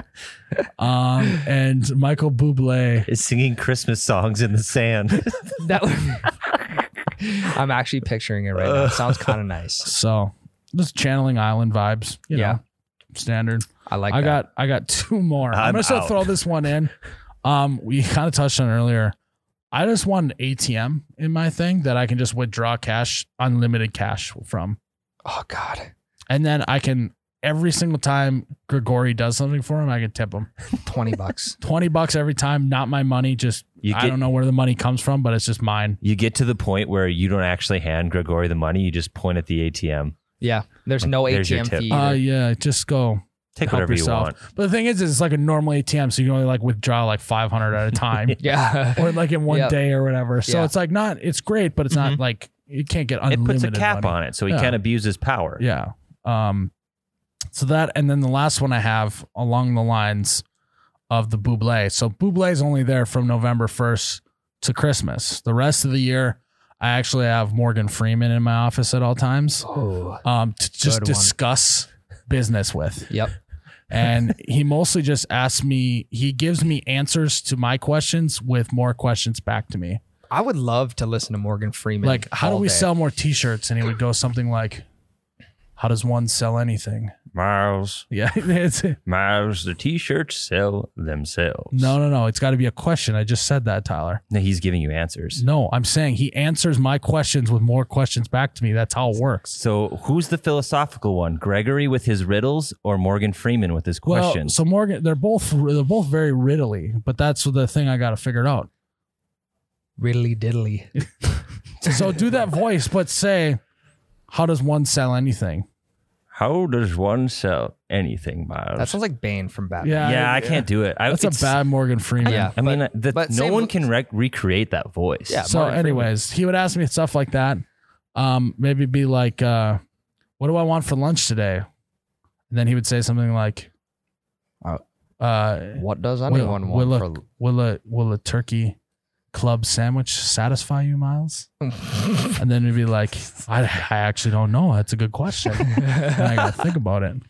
um, and Michael Bublé. Is singing Christmas songs in the sand. that would, I'm actually picturing it right now. It sounds kind of nice. So just channeling island vibes. You Yeah. know, standard. I like. I that. got I got two more. I'm, I'm gonna still out. throw this one in. Um, we kind of touched on it earlier. I just want an A T M in my thing that I can just withdraw cash, unlimited cash from, Oh God, and then I can every single time Grigori does something for him, I can tip him twenty bucks. twenty bucks every time. Not my money. Just You I get- don't know where the money comes from, but it's just mine. You get to the point where you don't actually hand Grigori the money. You just point at the A T M. Yeah, there's no There's your A T M tip. fee. Uh, either. yeah, just go. Take help whatever yourself. you want. But the thing is, is it's like a normal A T M, so you can only like withdraw like five hundred at a time. yeah, or like in one Yep. day or whatever. So Yeah. it's like not, it's great, but it's not like you can't get It unlimited. puts a cap money. on it so he Yeah. can't abuse his power. Yeah. Um. So that, and then the last one I have along the lines of the Bublé. So Bublé is only there from November first to Christmas. The rest of the year, I actually have Morgan Freeman in my office at all times. Oh, Um, to just Good one. discuss business with. yep. And he mostly just asks me, he gives me answers to my questions with more questions back to me. I would love to listen to Morgan Freeman. Like, how do all we day. sell more t-shirts? And he would go something like, how does one sell anything? Miles, Yeah. It's, Miles, the t-shirts sell themselves. no, no, no. It's got to be a question. I just said that, Tyler. No, he's giving you answers. No, I'm saying he answers my questions with more questions back to me. That's how it works. So who's the philosophical one? Gregory with his riddles or Morgan Freeman with his Well, questions? so Morgan, they're both, they're both very riddly, but that's the thing I got to figure out. Riddly diddly. So do that voice, but say, how does one sell anything? How does one sell anything, Miles? That sounds like Bane from Batman. Yeah. yeah, I can't do it. I, That's a it's- bad Morgan Freeman. Yeah. I mean, but- the, but no same one with- can rec- recreate that voice. Yeah. So, Morgan Freeman. anyways, he would ask me stuff like that. Um, maybe be like, uh, "What do I want for lunch today?" And then he would say something like, Uh, uh, What does will, anyone will, want a, for? will a will a turkey club sandwich satisfy you, Miles?" And then he'd be like, I, I actually don't know. That's a good question. And I gotta think about it.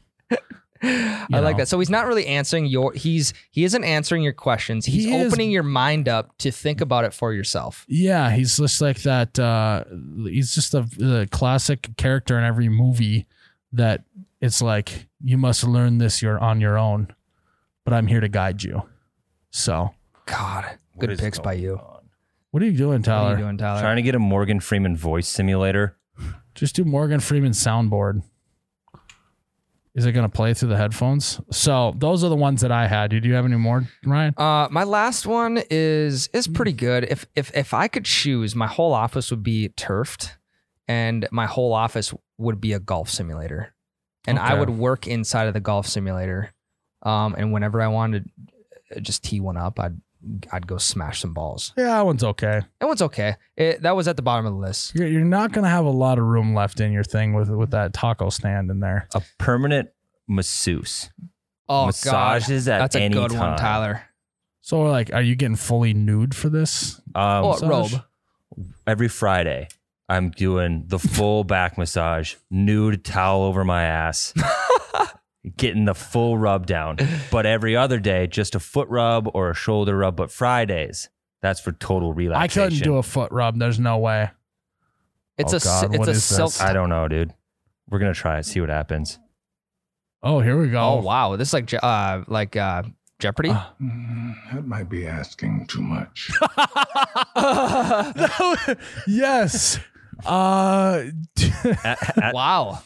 I You like know. that. So he's not really answering your. He's he isn't answering your questions. He's He is- opening your mind up to think about it for yourself. Yeah, he's just like that. Uh, he's just a, a classic character in every movie that it's like, you must learn this you're on your own, but I'm here to guide you. So, God, What good is picks by going you. on? what are you doing, What are Tyler? you doing, Tyler? Trying to get a Morgan Freeman voice simulator. Just do Morgan Freeman soundboard. Is it going to play through the headphones? So those are the ones that I had. Did you have any more, Ryan? Uh, my last one is is pretty good. If if if I could choose, my whole office would be turfed, and my whole office would be a golf simulator, and I Okay. would work inside of the golf simulator. Um, and whenever I wanted to just tee one up, I'd I'd go smash some balls. Yeah, that one's okay. That one's okay. It, that was at the bottom of the list. You're, you're not going to have a lot of room left in your thing with with that taco stand in there. A permanent masseuse. Oh, Massages God. at That's a any good one, time. Tyler. So we're like, are you getting fully nude for this? Um, Oh, massage? robe. every Friday, I'm doing the full back massage, nude towel over my ass, getting the full rub down. But every other day, just a foot rub or a shoulder rub. But Fridays, that's for total I relaxation. couldn't do a foot rub. There's no way. It's Oh, a God, it's what a is silk. this? I don't know, dude. We're gonna try it. See what happens. Oh, here we go. Oh wow, this is like Je- uh like uh Jeopardy. Uh, Mm, that might be asking too much. yes. Uh, At- at- Wow.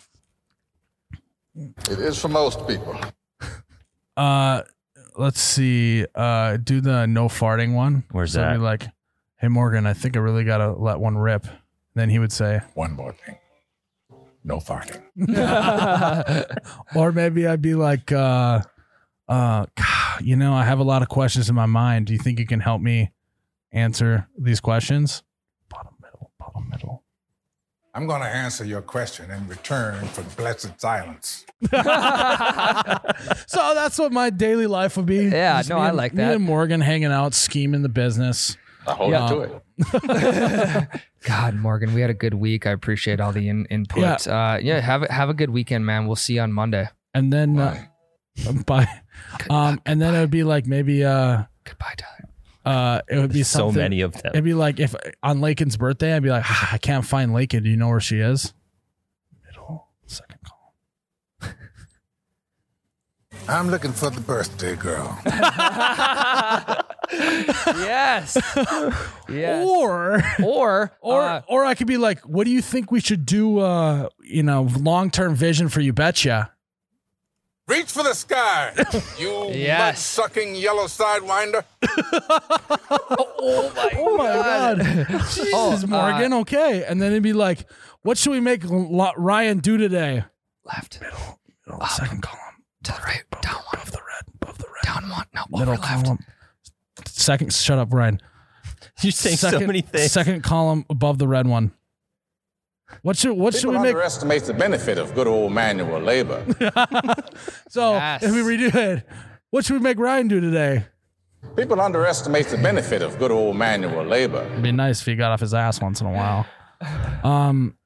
It is for most people. uh, let's see. Uh, do the no farting one. Where's so that? Be like, hey Morgan, I think I really gotta let one rip. Then he would say, One more thing. No farting. or maybe I'd be like, uh, uh, you know, I have a lot of questions in my mind. Do you think you can help me answer these questions? Bottom middle, bottom middle. I'm going to answer your question in return for blessed silence. So that's what my daily life would be. Yeah, Just no, me I and- like Me that. and Morgan hanging out, scheming the business. I hold Yeah. you to it. God, Morgan, we had a good week. I appreciate all the in- input. Yeah. Uh, yeah, have a, have a good weekend, man. We'll see you on Monday. And then, uh, Bye. by, um, and then it would be like maybe, uh, Goodbye, Tyler. uh, it would be so something. many of them. It'd be like if on Lakin's birthday, I'd be like, ah, I can't find Lakin. Do you know where she is? Middle, second column. I'm looking for the birthday girl. Yes. yes. Or, Or or, uh, or I could be like, what do you think we should do? Uh, you know, long term vision for You Betcha. Reach for the sky, you Yes. mud-sucking yellow sidewinder. oh my, Oh my God. Jesus, Oh, uh, Morgan. Okay. And then it'd be like, what should we make L- Ryan do today? left. Middle, middle second column. To the right. Above, Down one. above the red. Above the red. Down one. No, Middle over left. column. Second. Shut up, Ryan. You're saying second, so many things. Second column above the red one. What should what should People we make? underestimate the benefit of good old manual labor. So Yes. if we redo it, what should we make Ryan do today? People underestimate the benefit of good old manual labor. It'd be nice if he got off his ass once in a while. Um.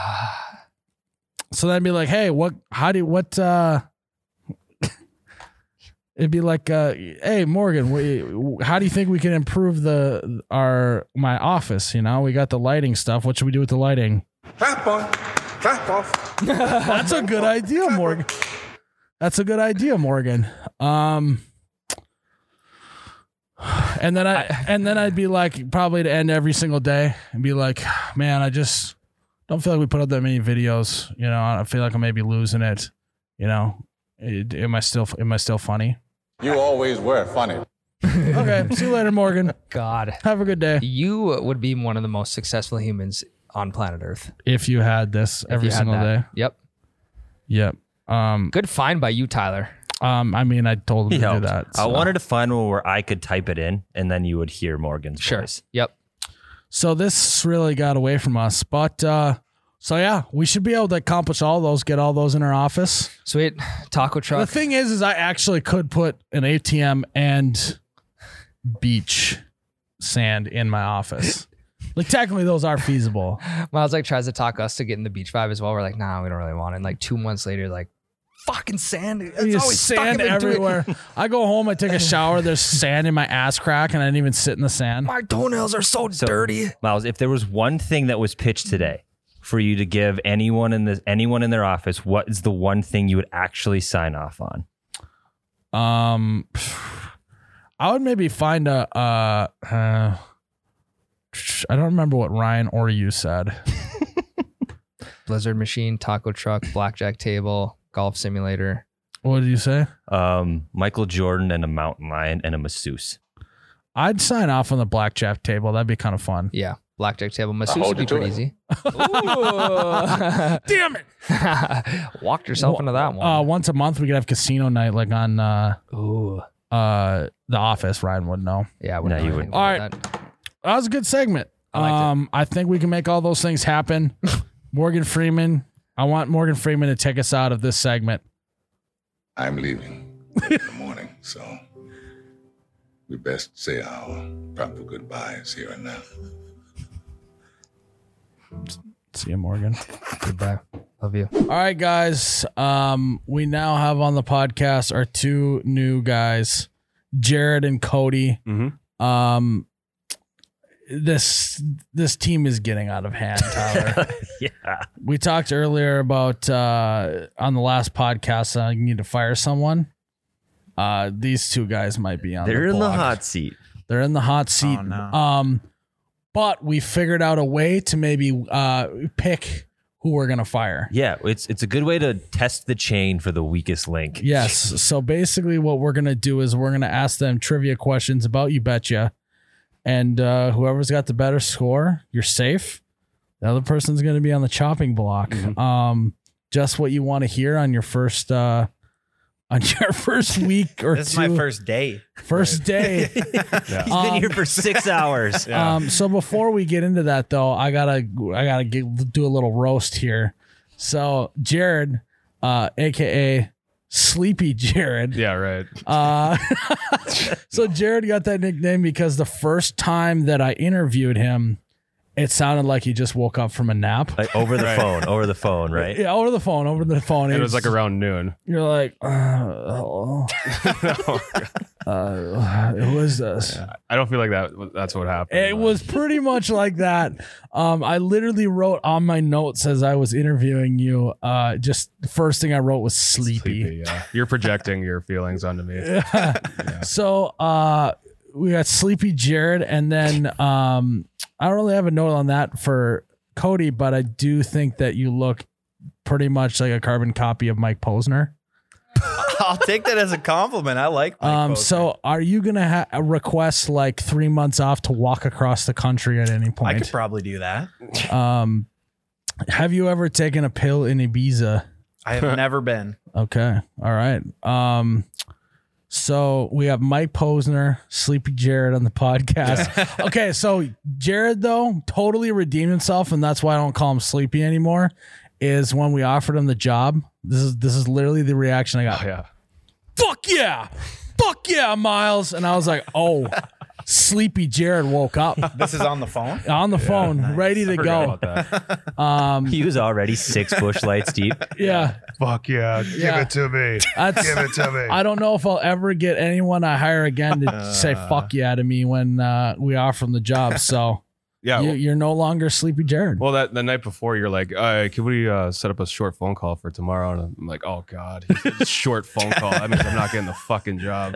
So then be like, hey, what? How do you, what? uh It'd be like, uh, hey, Morgan, we, how do you think we can improve the our my office? You know, we got the lighting stuff. What should we do with the lighting? Clap on, clap off. That's a good idea, Morgan. That's a good idea, Morgan. Um, and then I, and then I'd be like, probably to end every single day and be like, man, I just don't feel like we put up that many videos. You know, I feel like I may be losing it. You know, it, am I still am I still funny? You always were funny. Okay, see you later, Morgan. God. Have a good day. You would be one of the most successful humans on planet Earth. If you had this if every you had single that. day, Yep. yep. Um, Good find by you, Tyler. um, I mean, I told him He to do helped. that. I so. wanted to find one where I could type it in and then you would hear Morgan's Sure. voice. Yep. So this really got away from us, but uh, so yeah, we should be able to accomplish all those, get all those in our office. Sweet. Taco The truck. thing is, is I actually could put an A T M and beach sand in my office. Like technically, those are feasible. Miles like tries to talk us to get in the beach vibe as well. We're like, nah, we don't really want it. And like two months later, like fucking sand. It's There's always stuck sand in the- everywhere. I go home, I take a shower. There's sand in my ass crack, and I didn't even sit in the sand. My toenails are so, So, dirty. Miles, if there was one thing that was pitched today for you to give anyone in the anyone in their office, what is the one thing you would actually sign off on? Um, I would maybe find a. Uh, uh, I don't remember what Ryan or you said. Blizzard machine, taco truck, blackjack table, golf simulator. What did you say? Um, Michael Jordan and a mountain lion and a masseuse. I'd sign off on the blackjack table. That'd be kind of fun. Yeah. Blackjack table. Masseuse hold would be you to pretty it. easy. Damn it! Walked yourself into that one. Uh, once a month we could have casino night, like on uh, Ooh. uh, The Office. Ryan would know. Yeah, No, you wouldn't. All right. That was a good segment. I liked it. um, I think we can make all those things happen. Morgan Freeman. I want Morgan Freeman to take us out of this segment. I'm leaving. in the morning, so we best say our proper goodbyes here and now. See you, Morgan. Goodbye. Love you. All right, guys. Um, we now have on the podcast our two new guys, Jared and Cody. Mm-hmm. Um, this this team is getting out of hand, Tyler. Yeah. We talked earlier about uh, on the last podcast. Uh, you need to fire someone. Uh, these two guys might be on. They're the in the block. hot seat. They're in the hot seat. Oh, no. Um, but we figured out a way to maybe uh pick who we're gonna fire. Yeah, it's it's a good way to test the chain for the weakest link. Yes. So basically, what we're gonna do is we're gonna ask them trivia questions about You Betcha, and uh, whoever's got the better score, you're safe. The other person's gonna be on the chopping block. Mm-hmm. Um, just what you want to hear on your first uh on your first week or This is two. my first day. first day. He's been Um, here for six hours. Um, so before we get into that, though, I gotta I gotta get, do a little roast here. So Jared, uh, aka Sleepy Jared, Yeah, right. uh, so Jared got that nickname because the first time that I interviewed him, it sounded like he just woke up from a nap. Like over the Right. phone, over the phone, right? Yeah, over the phone, over the phone. It was like around noon. you're like, uh, hello. uh, it was this. I don't feel like that. That's what happened. It was pretty much like that. Um, I literally wrote on my notes as I was interviewing you. Uh, just the first thing I wrote was sleepy. sleepy. Yeah, you're projecting your feelings onto me. So uh, we got Sleepy Jared, and then um, I don't really have a note on that for Cody, but I do think that you look pretty much like a carbon copy of Mike Posner. I'll take that as a compliment. I like Mike Um, Posner. so are you gonna ha- request like three months off to walk across the country at any I point? could probably do that. Um, have you ever taken a pill in Ibiza? I have never been. Okay. All right. Um, so we have Mike Posner, Sleepy Jared on the podcast. Okay. So Jared, though, totally redeemed himself, and that's why I don't call him Sleepy anymore, is when we offered him the job. This is this is literally the reaction I got. Oh, yeah. Fuck yeah. Fuck yeah, Miles. And I was like, oh, Sleepy Jared woke up This is on the phone. on the phone, ready to Forgot go. about that. Um, He was already six bush lights deep. yeah. Fuck yeah. Yeah. to me. That's, it to me. I don't know if I'll ever get anyone I hire again to say fuck yeah to me when uh, we offer them the job. So Yeah. you, well, you're no longer Sleepy Jared. well, that the night before, you're like, uh, can we uh, set up a short phone call for tomorrow? And I'm like, oh God, he said short phone call. That means I'm not getting the fucking job.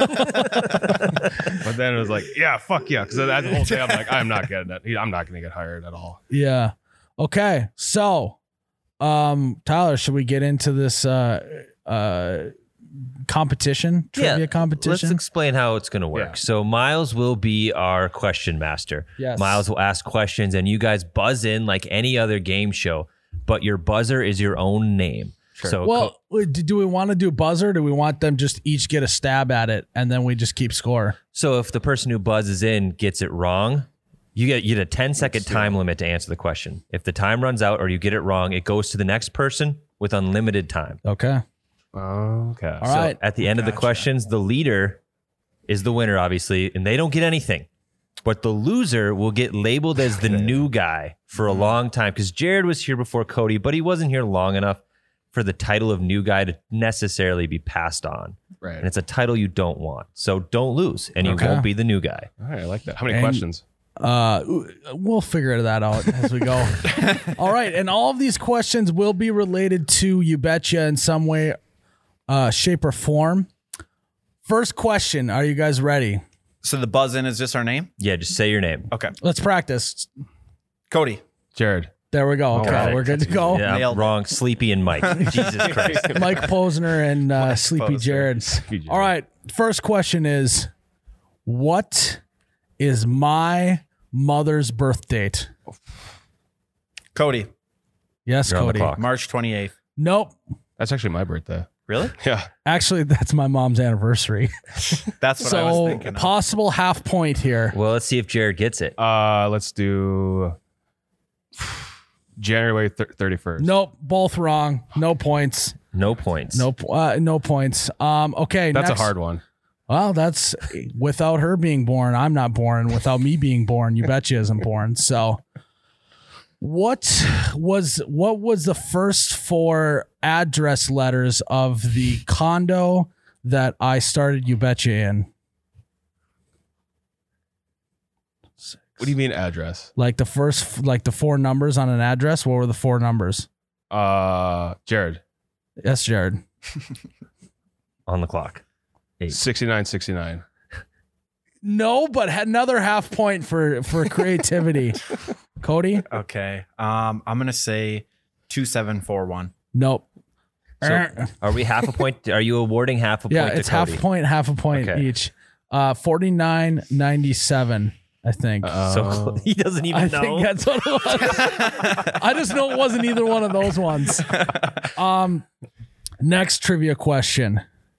But then it was like, yeah, fuck yeah. Because that whole day, I'm like, I'm not getting it. I'm not going to get hired at all. Yeah. Okay. So, um, Tyler, should we get into this uh, uh, competition, trivia Let's competition? explain how it's going to work. Yeah. So Miles will be our question master. Yes. Miles will ask questions, and you guys buzz in like any other game show, but your buzzer is your own name. So Well, wait, do do we want to do buzzer? Or do we want them just each get a stab at it and then we just keep score? So if the person who buzzes in gets it wrong, you get you get a ten second time limit to answer the question. If the time runs out or you get it wrong, it goes to the next person with unlimited time. Okay. Okay. All So right. at the end of the questions, the leader is the winner, obviously, and they don't get anything. But the loser will get labeled as the new guy for a long time because Jared was here before Cody, but he wasn't here long enough for the title of new guy to necessarily be passed on. Right. And it's a title you don't want. So don't lose, and you Okay. won't be the new guy. All right. I like that. How many And- questions? Uh, we'll figure that out as we go. All right. And all of these questions will be related to You Betcha in some way, uh, shape, or form. First question. Are you guys ready? So the buzz in is just our name? Yeah, just say your name. Okay. Let's practice. Cody. Jared. There we go. Okay. got it. We're good to go. Yeah, Nailed it. wrong. Sleepy and Mike. Jesus Christ. Mike Posner and uh, Sleepy Posner. Jared. Jared. All right. First question is, what is my mother's birth date? Cody. Yes, You're on the Cody. clock. March twenty-eighth. Nope. That's actually my birthday. Really? Yeah. Actually, that's my mom's anniversary. That's what I was So thinking of. possible half point here. Well, let's see if Jared gets it. Uh, let's do January thirty-first. Nope, both wrong. No points. No points. No, uh, no points. Um, okay, That's next. a hard one. Well, that's without her being born. I'm not born. Without me being born, you bet she isn't born. So, what was what was the first four address letters of the condo that I started You Betcha in? What do you mean address? Like the first, like the four numbers on an address. What were the four numbers? Uh, Jared. Yes, Jared. On the clock. Eight. sixty-nine sixty-nine. No, but had another half point for for creativity. Cody. Okay. Um, I'm gonna say two seven four one. Nope. So are we half a point? Are you awarding half a Yeah, point to it's Cody? half a point, half a point Okay. each. Uh, forty-nine ninety-seven, I think. So he doesn't even I know. think that's what it was. I just know it wasn't either one of those ones. Um, next trivia question.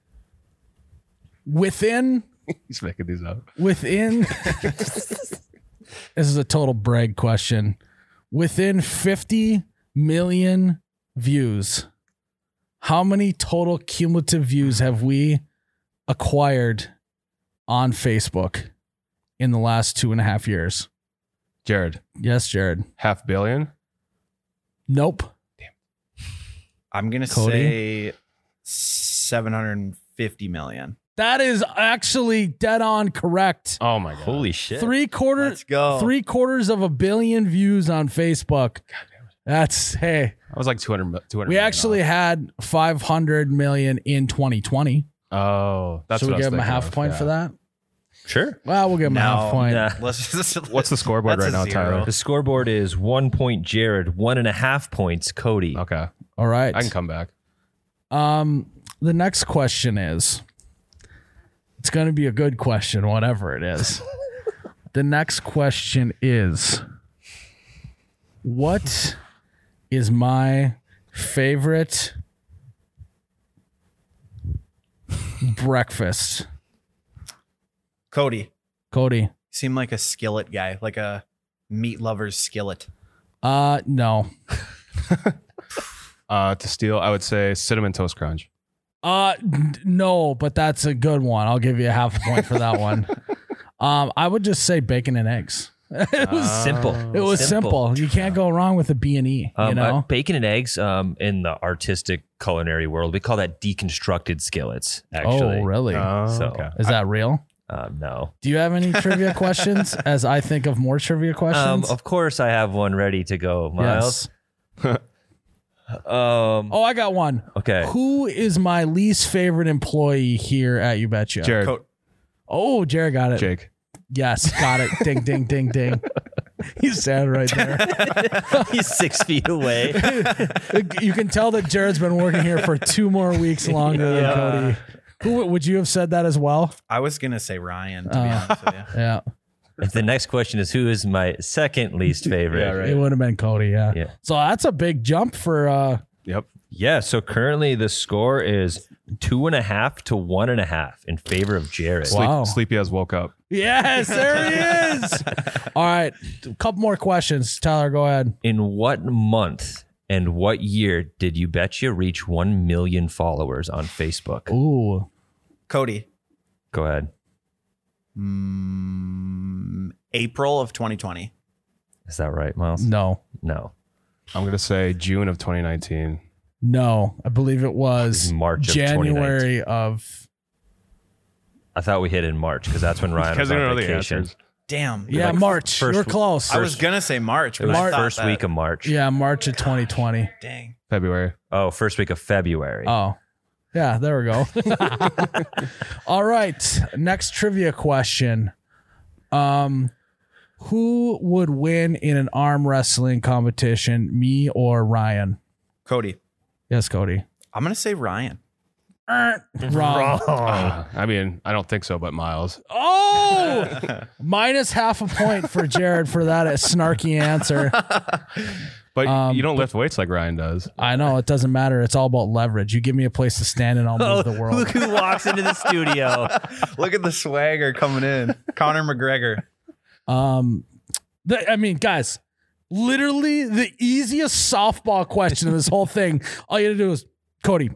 Within He's making these up. within this is a total brag question. Within fifty million views, how many total cumulative views have we acquired on Facebook in the last two and a half years? Jared. Yes, Jared. Half billion? Nope. I'm gonna Cody? say seven hundred fifty million. That is actually dead on correct. Oh my god. Holy shit. Three quarters, Let's go. three quarters of a billion views on Facebook. That's hey. I was like two hundred. two hundred We million actually off. had five hundred million in twenty twenty. Oh, that's Should we what I was give him a thinking half of, point yeah. for that? Sure. Well, we'll give him a half No. point. Nah. Let's just, What's the scoreboard That's right a now, zero. Tyler? The scoreboard is one point Jared, one and a half points Cody. Okay. All right. I can come back. Um, the next question is, it's going to be a good question, whatever it is. The next question is, what is my favorite breakfast? Cody. Cody. You seem like a skillet guy, like a meat lover's skillet. Uh, no. Uh, to steal, I would say cinnamon toast crunch. Uh, n- no, but that's a good one. I'll give you a half a point for that one. Um, I would just say bacon and eggs. It was Simple. it was simple. You can't go wrong with a B and E. Um, You know, uh, bacon and eggs um, in the artistic culinary world, we call that deconstructed skillets, actually. oh really? Oh, So- okay. Is that real? Um, no. Do you have any trivia questions? As I think of more trivia Um, questions. of course, I have one ready to go, Miles. Yes. Um, Oh, I got one. okay. Who is my least favorite employee here at You Betcha? Jared. Co- Oh, Jared got it. Jake. Yes, got it. Ding, ding, ding, ding. He's standing right there. He's six feet away. You can tell that Jared's been working here for two more weeks longer than Yeah. Cody. Who would you have said that as well? I was gonna say Ryan, to be Oh. honest with you. Yeah, The next question is who is my second least favorite? Yeah, right. it would have been Cody. Yeah. Yeah. So that's a big jump for. uh Yep. Yeah, so currently the score is two and a half to one and a half in favor of Jared. Sleep, Wow. Sleepy as woke up. Yes, there he is. All right, a couple more questions. Tyler, go ahead. In what month and what year did You Betcha reach one million followers on Facebook? Ooh, Cody. Go ahead. Mm, April of twenty twenty. Is that right, Miles? no, No. I'm gonna say June of twenty nineteen. no. I believe it was March of January of. I thought we hit in March because that's when Ryan Because was we don't on know the vacation. answers. Damn. Yeah, like March. first- You're close. I was gonna say March, It but was I thought first that- week of March. Yeah, March of twenty twenty. Dang. February. Oh, first week of February. Oh, yeah, there we go. All right. Next trivia question. Um, who would win in an arm wrestling competition, me or Ryan? Cody. Yes, Cody. I'm gonna say Ryan. Er, Wrong. Uh, I mean, I don't think so, but Miles. Oh, minus half a point for Jared for that snarky answer. But Um, you don't lift weights like Ryan does. I know it doesn't matter. It's all about leverage. You give me a place to stand and I'll Oh, move the world. look who walks into the studio. Look at the swagger coming in. Conor McGregor. Um, the, I mean, guys, literally the easiest softball question in this whole thing. All you had to do is, Cody,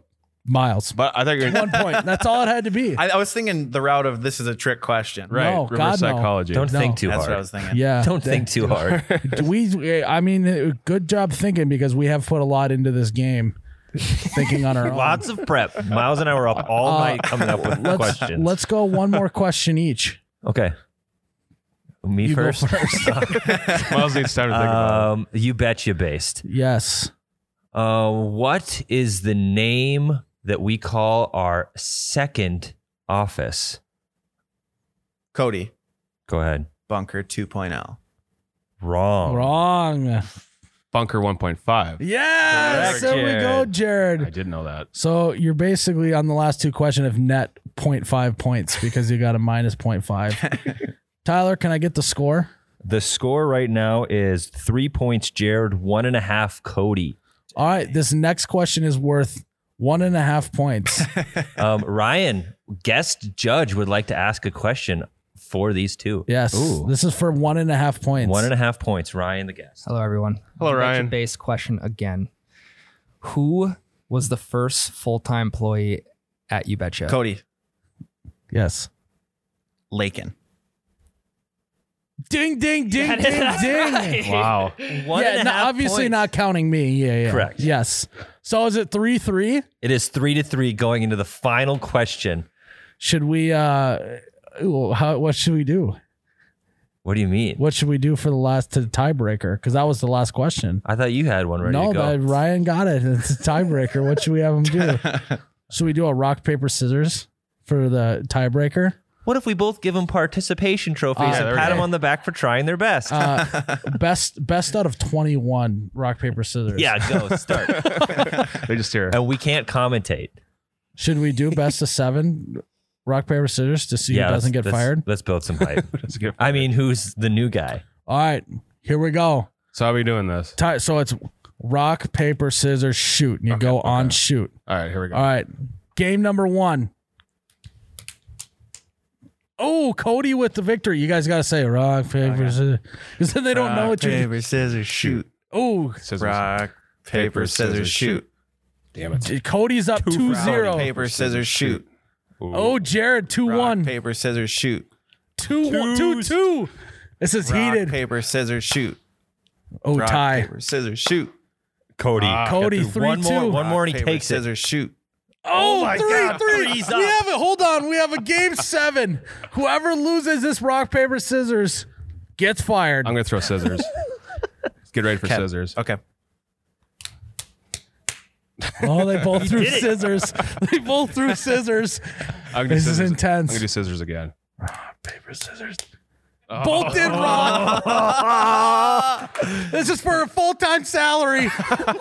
Miles. But I thought you were One point. That's all it had to be. I, I was thinking the route of this is a trick question. right. No, reverse God, no. psychology. Don't No. think too That's hard. what I was thinking. Yeah. Don't think too hard. We, I mean, good job thinking because we have put a lot into this game, thinking on our own. Lots of prep. Miles and I were up all Uh, night coming up with Let's questions. let's go one more question each. Okay. Me You go first. first. Miles needs time to think about um, you betcha based. Yes. Uh, what is the name that we call our second office? Cody, Go ahead. Bunker two point oh. Wrong. Wrong. it. Bunker one point five. Yes. Correct, There we go, I Jared. did know that. So you're basically on the last two questions of net zero point five points because you got a minus zero point five. Tyler, can I get the score? The score right now is three points, Jared, one and a half, Cody. All right. This next question is worth one and a half points. Um, Ryan, guest judge, would like to ask a question for these two. Yes. Ooh. This is for one and a half points. One and a half points, Ryan, the guest. Hello, everyone. Hello, Ryan. Base question again. Who was the first full-time employee at You Betcha? Cody, Yes. Lakin. Ding, ding, ding, ding, ding. Wow. One yeah, and a no, half obviously points. not counting me. Yeah, yeah. Correct. Yes. So is it three three? It is three to three going into the final question. Should we? uh ooh, how? What should we do? What do you mean? What should we do for the last to the tiebreaker? Because that was the last question. I thought you had one ready no, to go. that Ryan got it. It's a tiebreaker. What should we have him do? Should we do a rock paper scissors for the tiebreaker? What if we both give them participation trophies Uh, and there we pat go. them on the back for trying their best? Uh, best best out of twenty-one rock paper scissors. yeah, go start. They just hear. And we can't commentate. Should we do best of seven rock paper scissors to see yeah, who doesn't let's- get let's- fired? Let's build some hype. Let's get- I mean, who's the new guy? All right, here we go. So how are we doing this? Ti- So it's rock paper scissors shoot, and you Okay, go on okay. shoot. All right, here we go. All right, game number one. Oh, Cody with the victory. You guys got to say rock, paper, scissors. Because then they don't know what you paper, scissors, shoot. Oh, Scissors. Rock, paper, scissors, shoot. Damn it. Cody's up two zero. Rock, paper, scissors, shoot. Oh, Jared, two Rock, one. paper, scissors, shoot. Two one. Two two. This is Rock, heated. paper, scissors, shoot. Oh, Rock, tie. paper, scissors, shoot. Cody. Ah, Cody, Got through three one two. more, one more, and he paper, takes it. scissors, shoot. Oh, my three, God, three. three's We up. have it. Hold on. We have a game seven. Whoever loses this rock, paper, scissors gets fired. I'm gonna throw scissors. Let's get ready for scissors. Okay. Oh, they both threw did it. scissors. They both threw scissors. I'm gonna do This is scissors. intense. I'm gonna do scissors again. Paper, scissors. Oh. Both did wrong. This is for a full-time salary.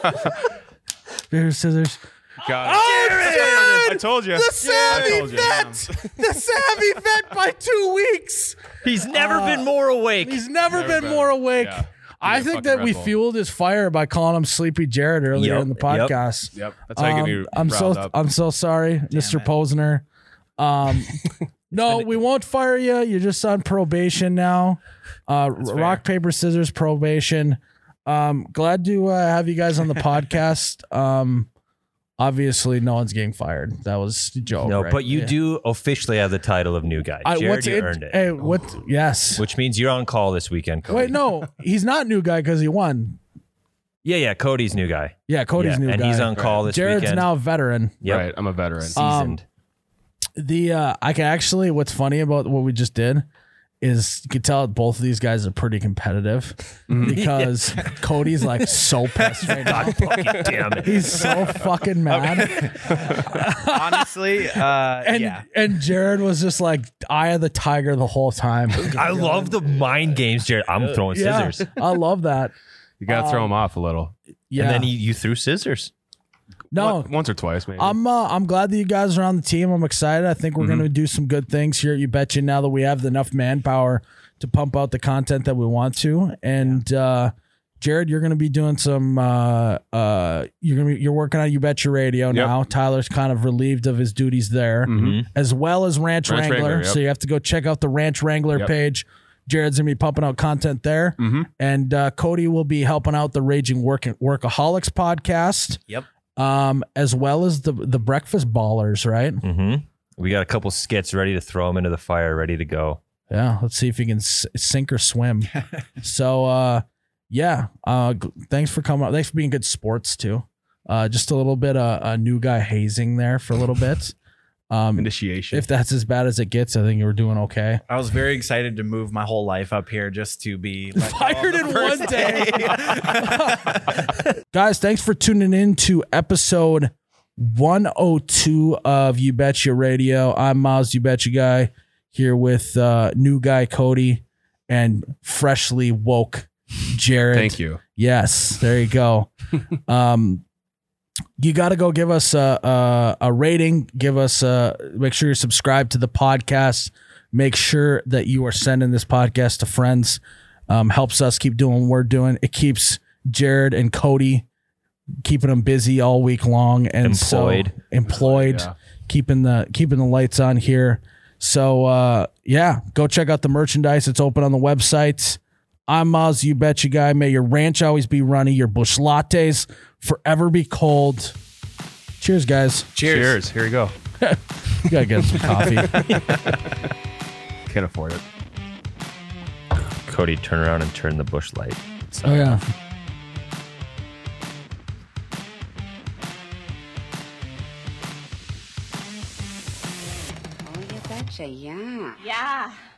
Paper, scissors. Got it. Oh, I told you. The I savvy told you. vet. The savvy vet by two weeks. He's never been more awake. He's never, Never been, been. more awake. Yeah. I Give me a think fucking that Red we Bull. fueled his fire by calling him Sleepy Jared earlier Yep, in the yep. podcast. Yep. That's how you Um, get me I'm so riled up. I'm so sorry, Mister it. Posner. Um, no, we won't fire you. You're just on probation now. Uh, rock paper scissors probation. Um, glad to uh, have you guys on the podcast. Um, obviously, no one's getting fired. That was a joke. no, right? but you Yeah. do officially have the title of new guy. I, Jared, what's you it? earned it. Hey, what? Yes. Which means you're on call this weekend, Cody. Wait, no, he's not new guy because he won. Yeah, yeah, Cody's new guy. Yeah, Cody's Yeah, new and guy. he's on call this Jared's weekend. now a veteran. Yep. Right. I'm a veteran. Seasoned. The uh I can actually what's funny about what we just did is you can tell both of these guys are pretty competitive because Cody's like so pissed right now. God fucking damn it. He's so fucking mad. Honestly, uh, And yeah. and Jared was just like eye of the tiger the whole time. I love the mind games, Jared. I'm throwing Yeah, scissors. I love that. You gotta throw him off a little. Yeah. And then you, you threw scissors. no, Once- Once or twice, maybe. I'm uh, I'm glad that you guys are on the team. I'm excited. I think we're Mm-hmm. going to do some good things here at You Betcha now that we have enough manpower to pump out the content that we want to. And uh, Jared, you're going to be doing some. Uh, uh, you're going to be, you're working on You Betcha Radio now. Tyler's kind of relieved of his duties there, as well as Ranch, Ranch Wrangler. Wrangler, yep. So you have to go check out the Ranch Wrangler Yep. page. Jared's gonna be pumping out content there, and uh, Cody will be helping out the Raging Work- Workaholics podcast. Yep. um, as well as the the breakfast ballers, right? Mm-hmm. We got a couple skits ready to throw them into the fire, ready to go. Yeah, let's see if you can s- sink or swim. so, uh, yeah, uh, g- thanks for coming. Thanks for being good sports too. Uh, just a little bit of a new guy hazing there for a little bit. Um, Initiation. if that's as bad as it gets, I think you were doing okay. I was very excited to move my whole life up here just to be let go Fired on the in first one day. Guys, thanks for tuning in to episode one oh two of You Betcha Radio. I'm Miles, You Betcha Guy, here with uh, new guy Cody and freshly woke Jared. Thank you. Yes, there you go. um, you got to go give us a, a a rating. Give us a make sure you're subscribed to the podcast. Make sure that you are sending this podcast to friends. Um, helps us keep doing what we're doing. It keeps Jared and Cody keeping them busy all week long and Employed. so employed, Yeah. keeping the keeping the lights on here. So uh, yeah, go check out the merchandise. It's open on the website. I'm Miles, You Betcha Guy. May your ranch always be runny. Your bush lattes forever be cold. Cheers, guys. Cheers. Here you go. You gotta get some coffee. Can't afford it. Cody, turn around and turn the bush light. Oh yeah. Oh, you betcha, yeah. Yeah.